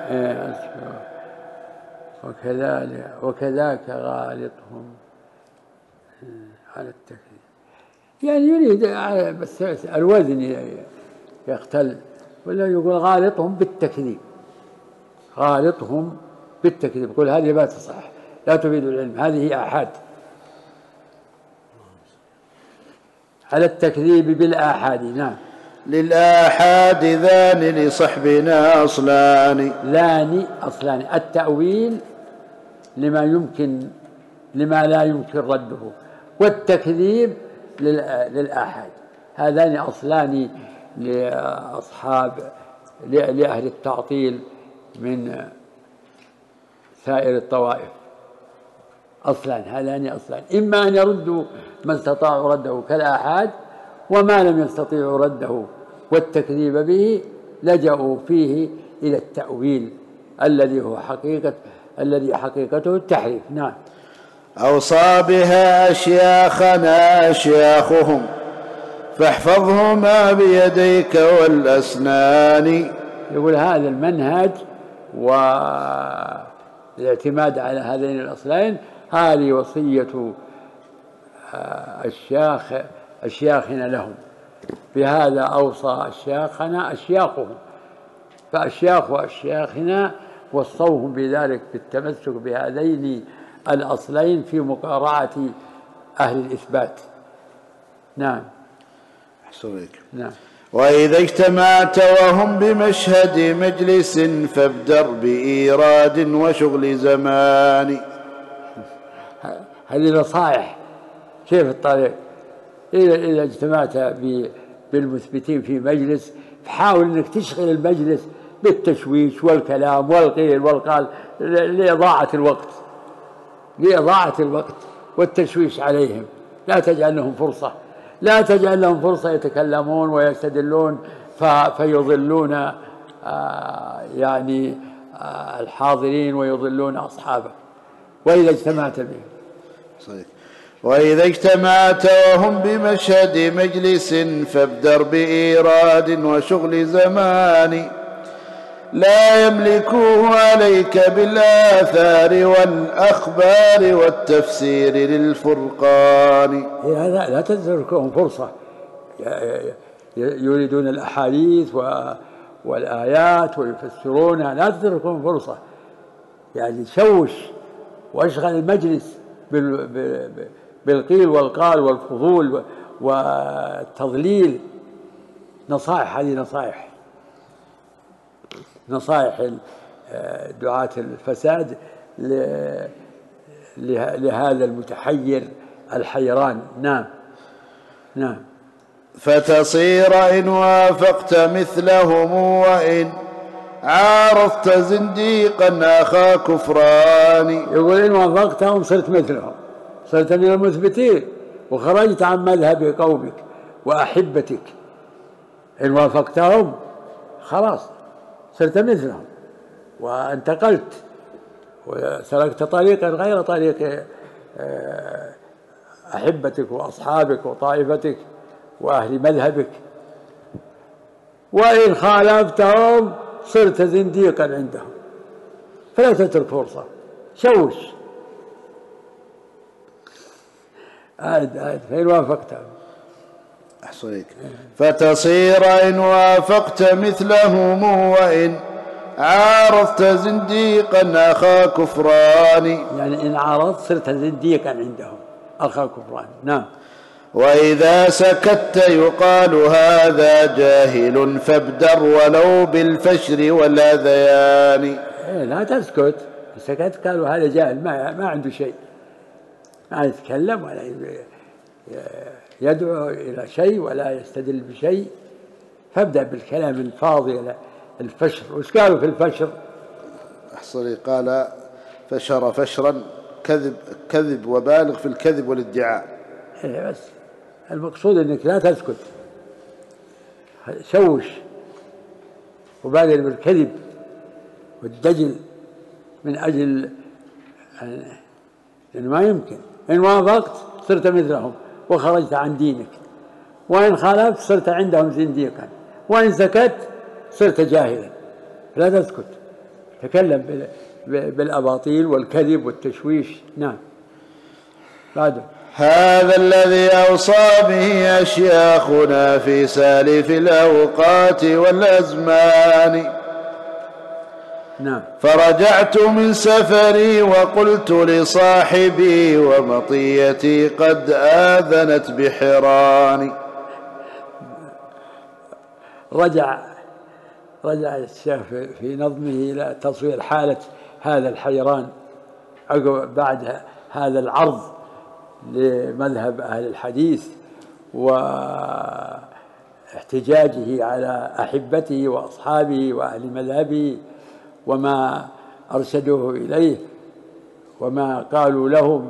وكذاك غالطهم على التكذيب، يعني يريد بس الوزن يختل، ولا يقول غالطهم بالتكذيب، غالطهم بالتكذيب، يقول هذه ما تصح لا تفيد العلم، هذه آحاد. على التكذيب بالآحاد نعم. للآحاد ذان لصحبنا أصلان. ذان أصلان، التأويل لما لا يمكن رده، والتكذيب للآحاد، هذان أصلان لأهل التعطيل من سائر الطوائف. أصلان، هذان أصلان، إما أن يردوا ما استطاعوا رده كالآحاد، وما لم يستطيعوا رده والتكذيب به لجأوا فيه إلى التأويل الذي حقيقته التحريف. نعم. أوصى بها أشياخنا أشياخهم فاحفظهما بيديك والأسنان. يقول هذا المنهج والاعتماد على هذين الأصلين هذه وصية أشياخنا لهم، بهذا أوصى أشياخنا أشياخهم، فأشياخ أشياخنا وصوهم بذلك بالتمسك بهذين الأصلين في مقارعة أهل الإثبات. نعم. أحسنك. نعم. وإذا اجتمعت وهم بمشهد مجلس فابدر بإيراد وشغل زمان. هذه نصائح كيف الطريق. إذا اجتمعت بالمثبتين في مجلس فحاول أنك تشغل المجلس بالتشويش والكلام والقيل والقال لإضاعة الوقت والتشويش عليهم. لا تجعل لهم فرصة يتكلمون ويستدلون فيضلون الحاضرين ويضلون أصحابه. وإذا اجتمعت بهم صحيح. وإذا اجتمعت وهم بمشهد مجلس فابدر بإيراد وشغل زمان، لا يملكوه عليك بالآثار والأخبار والتفسير للفرقان. لا تتركهم فرصة، يريدون الأحاديث والآيات ويفسرونها، لا تتركهم فرصة، يعني شوش واشغل المجلس بالقيل والقال والفضول والتضليل. نصائح، هذه نصائح دعاة الفساد لهذا المتحير الحيران. نعم. نعم. فتصير إن وافقت مثلهم وإن عارضت زنديقا أخا كفران. يقول إن وافقتهم صرت مثلهم، صرت من المثبتين وخرجت عن مذهب قومك وأحبتك. إن وافقتهم خلاص صرت مثلهم وانتقلت وسلكت طريقا غير طريق أحبتك وأصحابك وطائفتك وأهل مذهبك. وإن خالفتهم صرت زنديقا عندهم، فلا تترك فرصة، شوش. فإن وافقتهم. أحصيك. فتصير إن وافقت مثلهم وإن عارضت زنديقا أخا كفران. يعني إن عارضت صرت زنديقا عندهم أخا كفران. نعم. وإذا سكت يقال هذا جاهل فابدر ولو بالفشر والأذيان. لا تسكت، سكت قالوا هذا جاهل ما عنده شيء، ما يتكلم ولا يدعو إلى شيء ولا يستدل بشيء، فابدأ بالكلام الفاضي. الفشر، وش قالوا في الفشر؟ أحصري قال فشر فشرا كذب وبالغ في الكذب والادعاء. بس المقصود أنك لا تسكت، شوش وبالغ بالكذب والدجل من أجل، لأنه ما يمكن. إن وافقت صرت مثلهم وخرجت عن دينك، وإن خالفت صرت عندهم زنديقا، وإن سكت صرت جاهلا. لا تسكت، تكلم بالأباطيل والكذب والتشويش. نعم. بعده: هذا الذي أوصى به أشياخنا في سالف الأوقات والأزمان. نعم. فرجعت من سفري وقلت لصاحبي ومطيتي قد آذنت بحراني. رجع الشيخ في نظمه إلى تصوير حالة هذا الحيران بعد هذا العرض لمذهب أهل الحديث واحتجاجه على أحبته وأصحابه وأهل مذهبه وما أرشدوه إليه وما قالوا لهم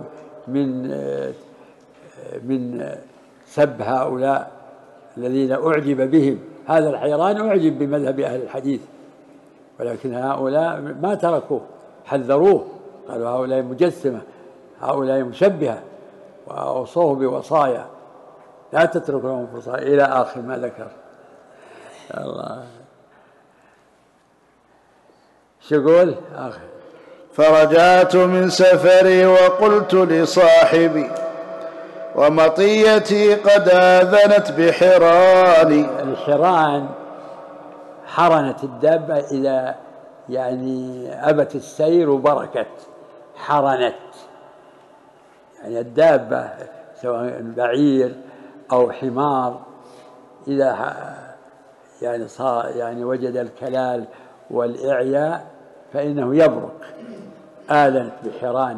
من سب هؤلاء الذين أعجب بهم. هذا الحيران أعجب بمذهب أهل الحديث، ولكن هؤلاء ما تركوه، حذروه، قالوا هؤلاء مجسمة، هؤلاء مشبهة، وأوصوه بوصايا لا تترك لهم فرصة إلى آخر ما ذكر. الله شو يقول آخر؟ فرجعت من سفري وقلت لصاحبي ومطيتي قد آذنت بحراني. الحران حرنت الدابة إذا أبت السير وبركت، حرنت يعني الدابة سواء بعير أو حمار إذا صار وجد الكلال والإعياء فإنه يبرك. آذنت بحران.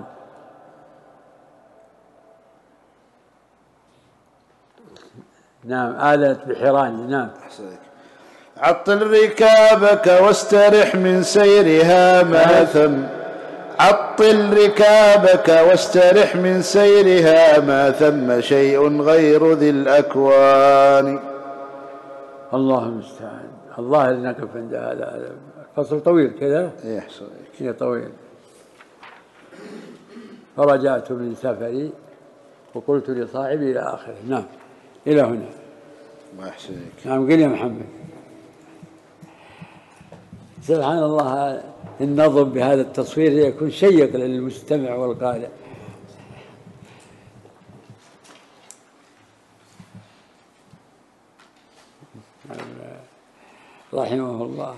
نعم. آذنت بحران. نعم. عطل ركابك واسترح من سيرها ما ثم. عطل ركابك واسترح من سيرها ما ثم شيء غير ذي الأكوان. الله المستعان. الله اللي نقف عند هذا الفصل طويل كذا. يحصل طويل. فرجعت من سفري وقلت لصاحبي إلى آخره. نعم. إلى هنا. الله يحسنك. نعم. قل يا محمد. سبحان الله، النظم بهذا التصوير يكون شيق للمستمع والقارئ. رحمه الله.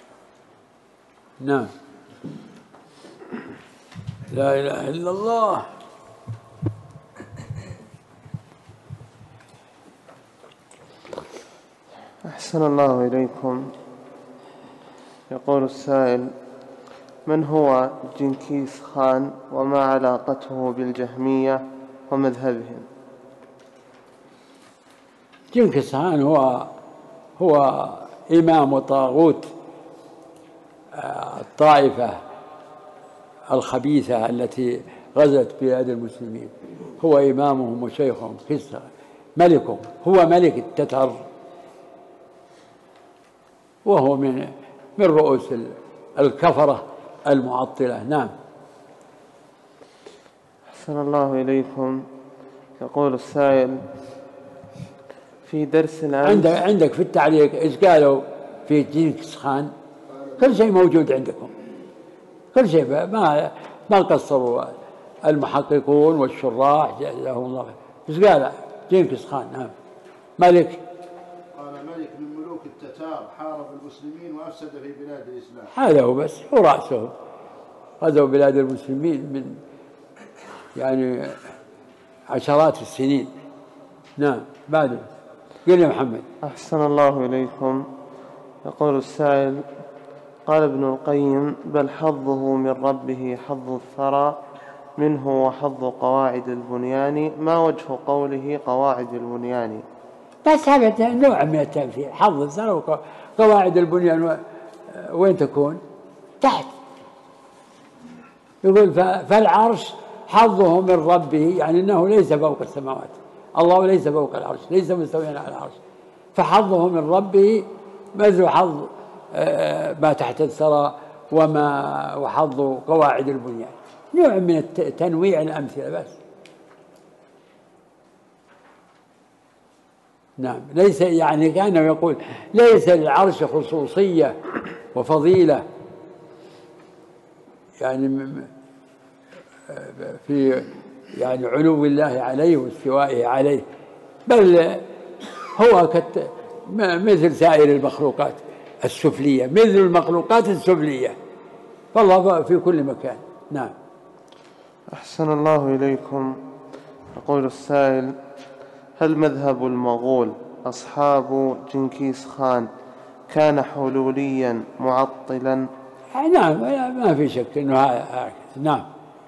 نعم. لا إله إلا الله. أحسن الله إليكم. يقول السائل: من هو جنكيز خان وما علاقته بالجهمية ومذهبهم؟ جنكيز خان هو إمام وطاغوت الطائفة الخبيثة التي غزت بلاد المسلمين. هو إمامهم وشيخهم كسرى ملكهم، هو ملك التتر، وهو من رؤوس الكفرة المعطلة. نعم. أحسن الله إليكم. يقول السائل: في درس الأمس عندك في التعليق إيش قالوا في جنكيز خان؟ كل شيء موجود عندكم، كل شيء، ما قصروا المحققون والشراح جزاهم الله خير. ايش قال جنكيز خان؟ نعم. ملك، قال ملك من ملوك التتار حارب المسلمين وأفسد في بلاد الإسلام. هذا هو بس، هو رأسه. غزوا بلاد المسلمين من عشرات السنين. نعم. بعده قل يا محمد. أحسن الله إليكم. يقول السائل: قال ابن القيم: بل حظه من ربه حظ الثرى منه وحظ قواعد البنيان. ما وجه قوله قواعد البنيان؟ بس هذا نوع من التمثيل. حظ الثرى وقواعد البنيان وين تكون؟ تحت، يقول فالعرش حظه من ربه، يعني أنه ليس فوق السماوات، الله ليس فوق العرش، ليس مستويا على العرش، فحظه من ربه مثل حظ ما تحت الثرى وحظ قواعد البنيان، نوع من تنويع الأمثلة بس. نعم، ليس يعني كأنه يقول ليس للعرش خصوصية وفضيلة يعني في يعني علو الله عليه واستوائه عليه، بل هو مثل سائر المخلوقات السفلية، مثل المخلوقات السفلية، فالله في كل مكان. نعم. أحسن الله إليكم. يقول السائل: هل مذهب المغول أصحاب جنكيز خان كان حلوليا معطلا؟ نعم، ما في شك أنه هكذا. نعم.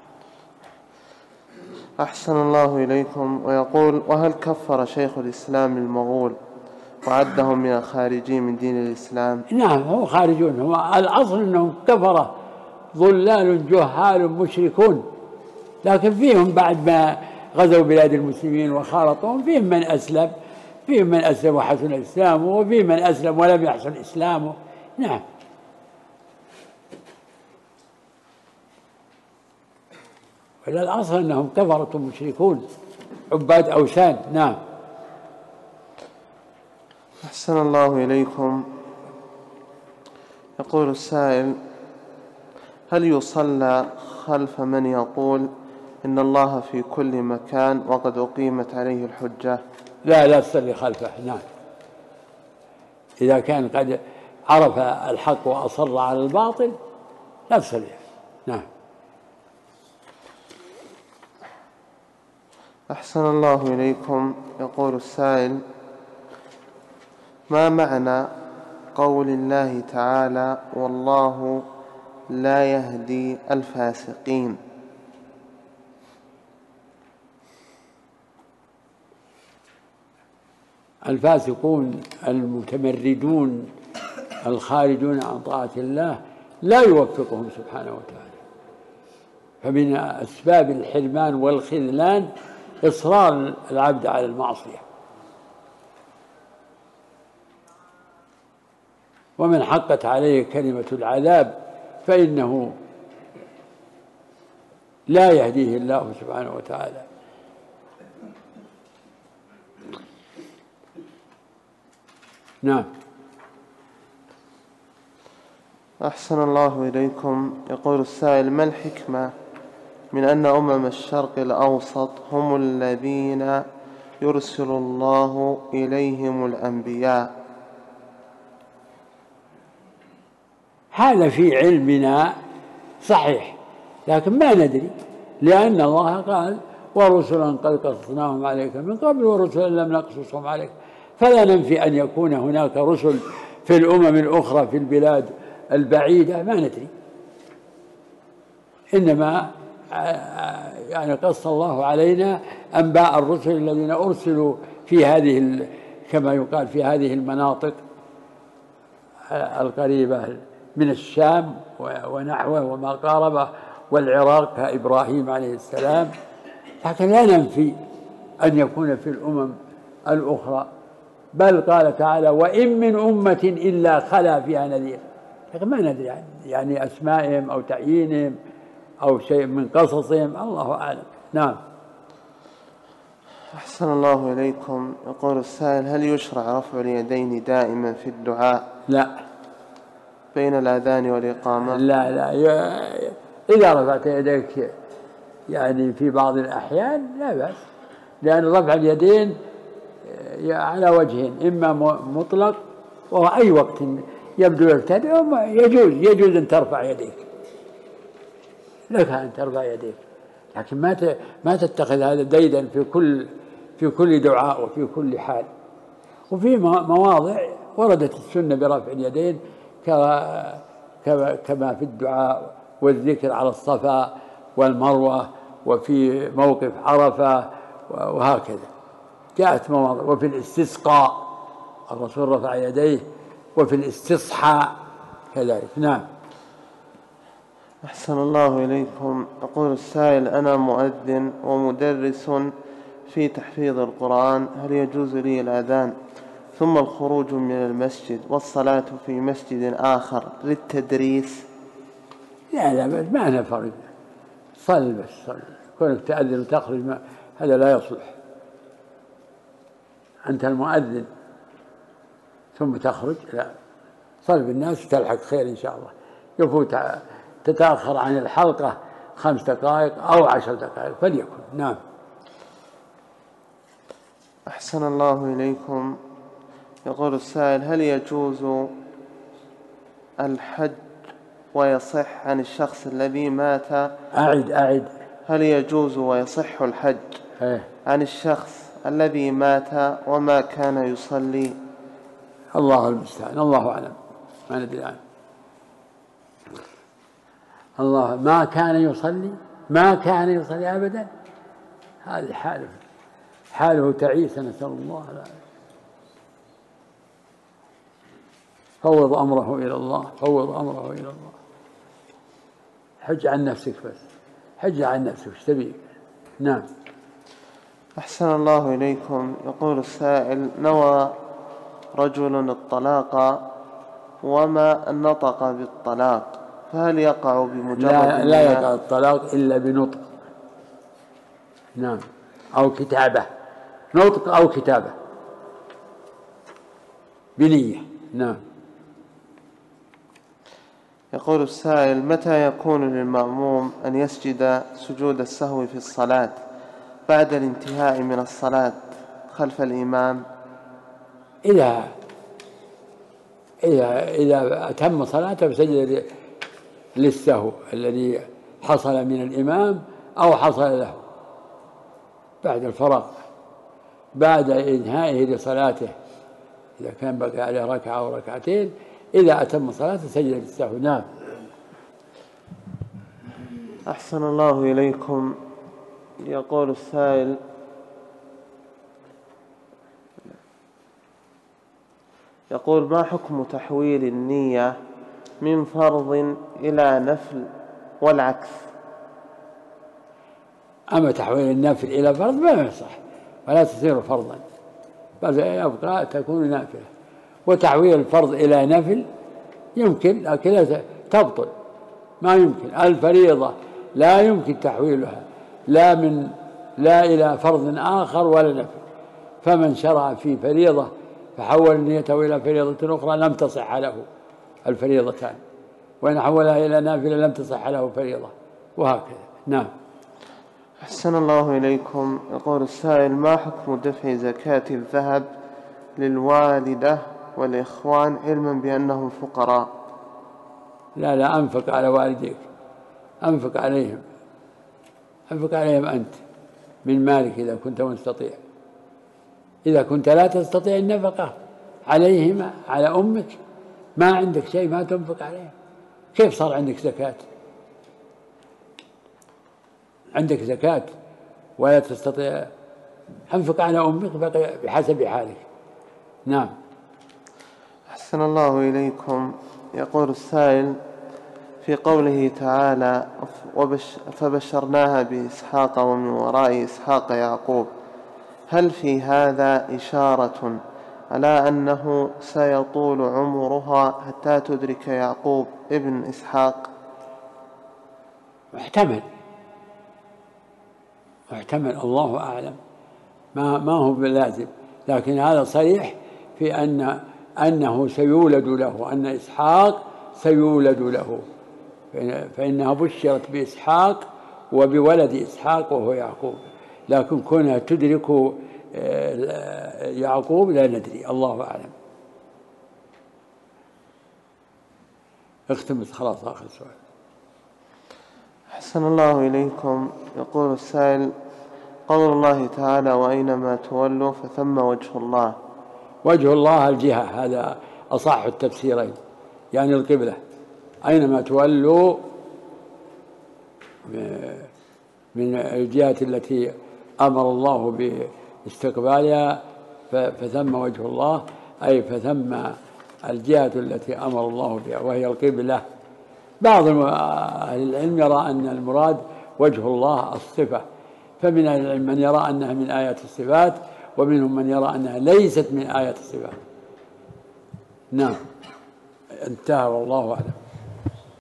أحسن الله إليكم. ويقول: وهل كفر شيخ الإسلام المغول وعدهم من الخارجين من دين الإسلام؟ نعم، هم خارجون، هم الأصل أنهم كفرة ضلال جهال مشركون، لكن فيهم بعد ما غزوا بلاد المسلمين وخالطهم فيهم من أسلم، فيهم من أسلم وحسن إسلامه، وفيهم من أسلم ولم يحسن إسلامه. نعم. ولا الأصل أنهم كفرة مشركون عباد أوثان. نعم. أحسن الله إليكم. يقول السائل: هل يصلى خلف من يقول إن الله في كل مكان وقد أقيمت عليه الحجة؟ لا تصلي خلفه. نعم، إذا كان قد عرف الحق وأصر على الباطل لا تصلي. نعم. أحسن الله إليكم. يقول السائل: ما معنى قول الله تعالى: والله لا يهدي الفاسقين؟ الفاسقون المتمردون الخارجون عن طاعة الله لا يوفقهم سبحانه وتعالى، فمن أسباب الحرمان والخذلان إصرار العبد على المعصية، ومن حقت عليه كلمة العذاب فإنه لا يهديه الله سبحانه وتعالى. نعم. أحسن الله إليكم. يقول السائل: ما الحكمة من أن الشرق الأوسط هم الذين يرسل الله إليهم الأنبياء؟ هذا في علمنا صحيح، لكن ما ندري، لأن الله قال: ورسلا قد قصصناهم عليك من قبل ورسلا لم نقصصهم عليك، فلا ننفي أن يكون هناك رسل في الأمم الأخرى في البلاد البعيدة، ما ندري، إنما يعني قص الله علينا أنباء الرسل الذين أرسلوا في هذه كما يقال في هذه المناطق القريبة من الشام ونحوه وما قاربه والعراق كإبراهيم عليه السلام، لكن لا ننفي أن يكون في الأمم الأخرى، بل قال تعالى: وإن من أمة إلا خلا فيها نذير، لكن ما ندري يعني أسمائهم أو تعيينهم أو شيء من قصصهم، الله أعلم. نعم. أحسن الله إليكم. يقول السائل: هل يشرع رفع اليدين دائما في الدعاء؟ لا. بين الأذان والإقامة؟ لا إذا رفعت يديك يعني في بعض الأحيان لا بأس، لأن رفع اليدين على وجهين: إما مطلق وهو أي وقت يبدو يرتدي، يجوز أن ترفع يديك، لك أن ترفع يديك، لكن ما تتخذ هذا ديدا في كل دعاء وفي كل حال. وفي مواضع وردت السنة برفع اليدين كما في الدعاء والذكر على الصفا والمروة وفي موقف عرفة وهكذا جاءت مواضع، وفي الاستسقاء الرسول رفع يديه، وفي الاستصحاء كذلك. نعم. أحسن الله إليكم. يقول السائل: أنا مؤذن ومدرس في تحفيظ القرآن، هل يجوز لي الأذان ثم الخروج من المسجد والصلاة في مسجد آخر للتدريس؟ لا ما أنا فرق، صل بس صل، كونك تأذن وتخرج هذا لا يصلح. أنت المؤذن ثم تخرج، لا، صل بالناس وتلحق خير إن شاء الله. يفوت تتأخر عن الحلقة 5 دقائق أو 10 دقائق فليكن. نعم. أحسن الله إليكم. يقول السائل: هل يجوز الحج ويصح عن الشخص الذي مات؟ أعد. هل يجوز ويصح الحج عن الشخص الذي مات وما كان يصلي؟ الله المستعان، الله أعلم، ما ندري عنه. الله ما كان يصلي أبدا، هذه حاله تعيسة، نسأل الله العافية. فوض أمره إلى الله. حج عن نفسك بس، حج عن نفسك، ايش تبي؟ نعم. أحسن الله إليكم. يقول السائل: نوى رجل الطلاق وما نطق بالطلاق، فهل يقع بمجرد؟ لا يقع الطلاق إلا بنطق. نعم، أو كتابة، نطق أو كتابة بنية. نعم. يقول السائل: متى يكون للمأموم أن يسجد سجود السهو في الصلاة بعد الانتهاء من الصلاة خلف الإمام؟ إذا أتم صلاته فسجد للسهو الذي حصل من الإمام أو حصل له بعد الفراغ، بعد إنهائه لصلاته، إذا كان بقى عليه ركعة أو ركعتين، إذا أتم صلاته سجد للسهو. نعم. أحسن الله إليكم. يقول السائل: ما حكم تحويل النية من فرض إلى نفل والعكس؟ أما تحويل النافل إلى فرض ما يصح، ولا تصير فرضا، بل يبقى تكون نافلة. وتحويل الفرض إلى نفل يمكن، لكن تبطل، ما يمكن. الفريضة لا يمكن تحويلها لا إلى فرض آخر ولا نفل. فمن شرع في فريضة فحول نيته إلى فريضة أخرى لم تصح له الفريضتان، وإن حولها إلى نافلة لم تصح له فريضة، وهكذا. نعم. أحسن الله إليكم. يقول السائل: ما حكم دفع زكاة الذهب للوالدة والإخوان علما بأنهم فقراء؟ لا، أنفق على والديك، أنفق عليهم أنت من مالك إذا كنت مستطيع. إذا كنت لا تستطيع النفقة عليهما، على أمك، ما عندك شيء ما تنفق عليه، كيف صار عندك زكاة؟ عندك زكاة ولا تستطيع، أنفق على أمك بحسب حالك. نعم. أحسن الله إليكم. يقول السائل: في قوله تعالى: فبشرناها بإسحاق ومن وراء إسحاق يعقوب، هل في هذا إشارة على أنه سيطول عمرها حتى تدرك يعقوب ابن إسحاق؟ محتمل، الله أعلم، ما هو بلازم، لكن هذا صريح في أنه سيولد له، أن إسحاق سيولد له، فإنها بشرت بإسحاق وبولد إسحاق وهو يعقوب، لكن كونها تدرك يعقوب لا ندري، الله أعلم. اختم خلاص، آخر سؤال. أحسن الله إليكم. يقول السائل: قول الله تعالى: وأينما تولوا فثم وجه الله. وجه الله الجهة، هذا أصح التفسيرين، يعني القبلة، أينما تولوا من الجهة التي أمر الله باستقبالها فثم وجه الله، أي فثم الجهة التي أمر الله بها وهي القبلة، بعض أهل العلم يرى أن المراد وجه الله الصفة، فمن أهل العلم من يرى أنها من آيات الصفات، ومنهم من يرى أنها ليست من آيات الصفات. نعم، انتهى والله أعلم.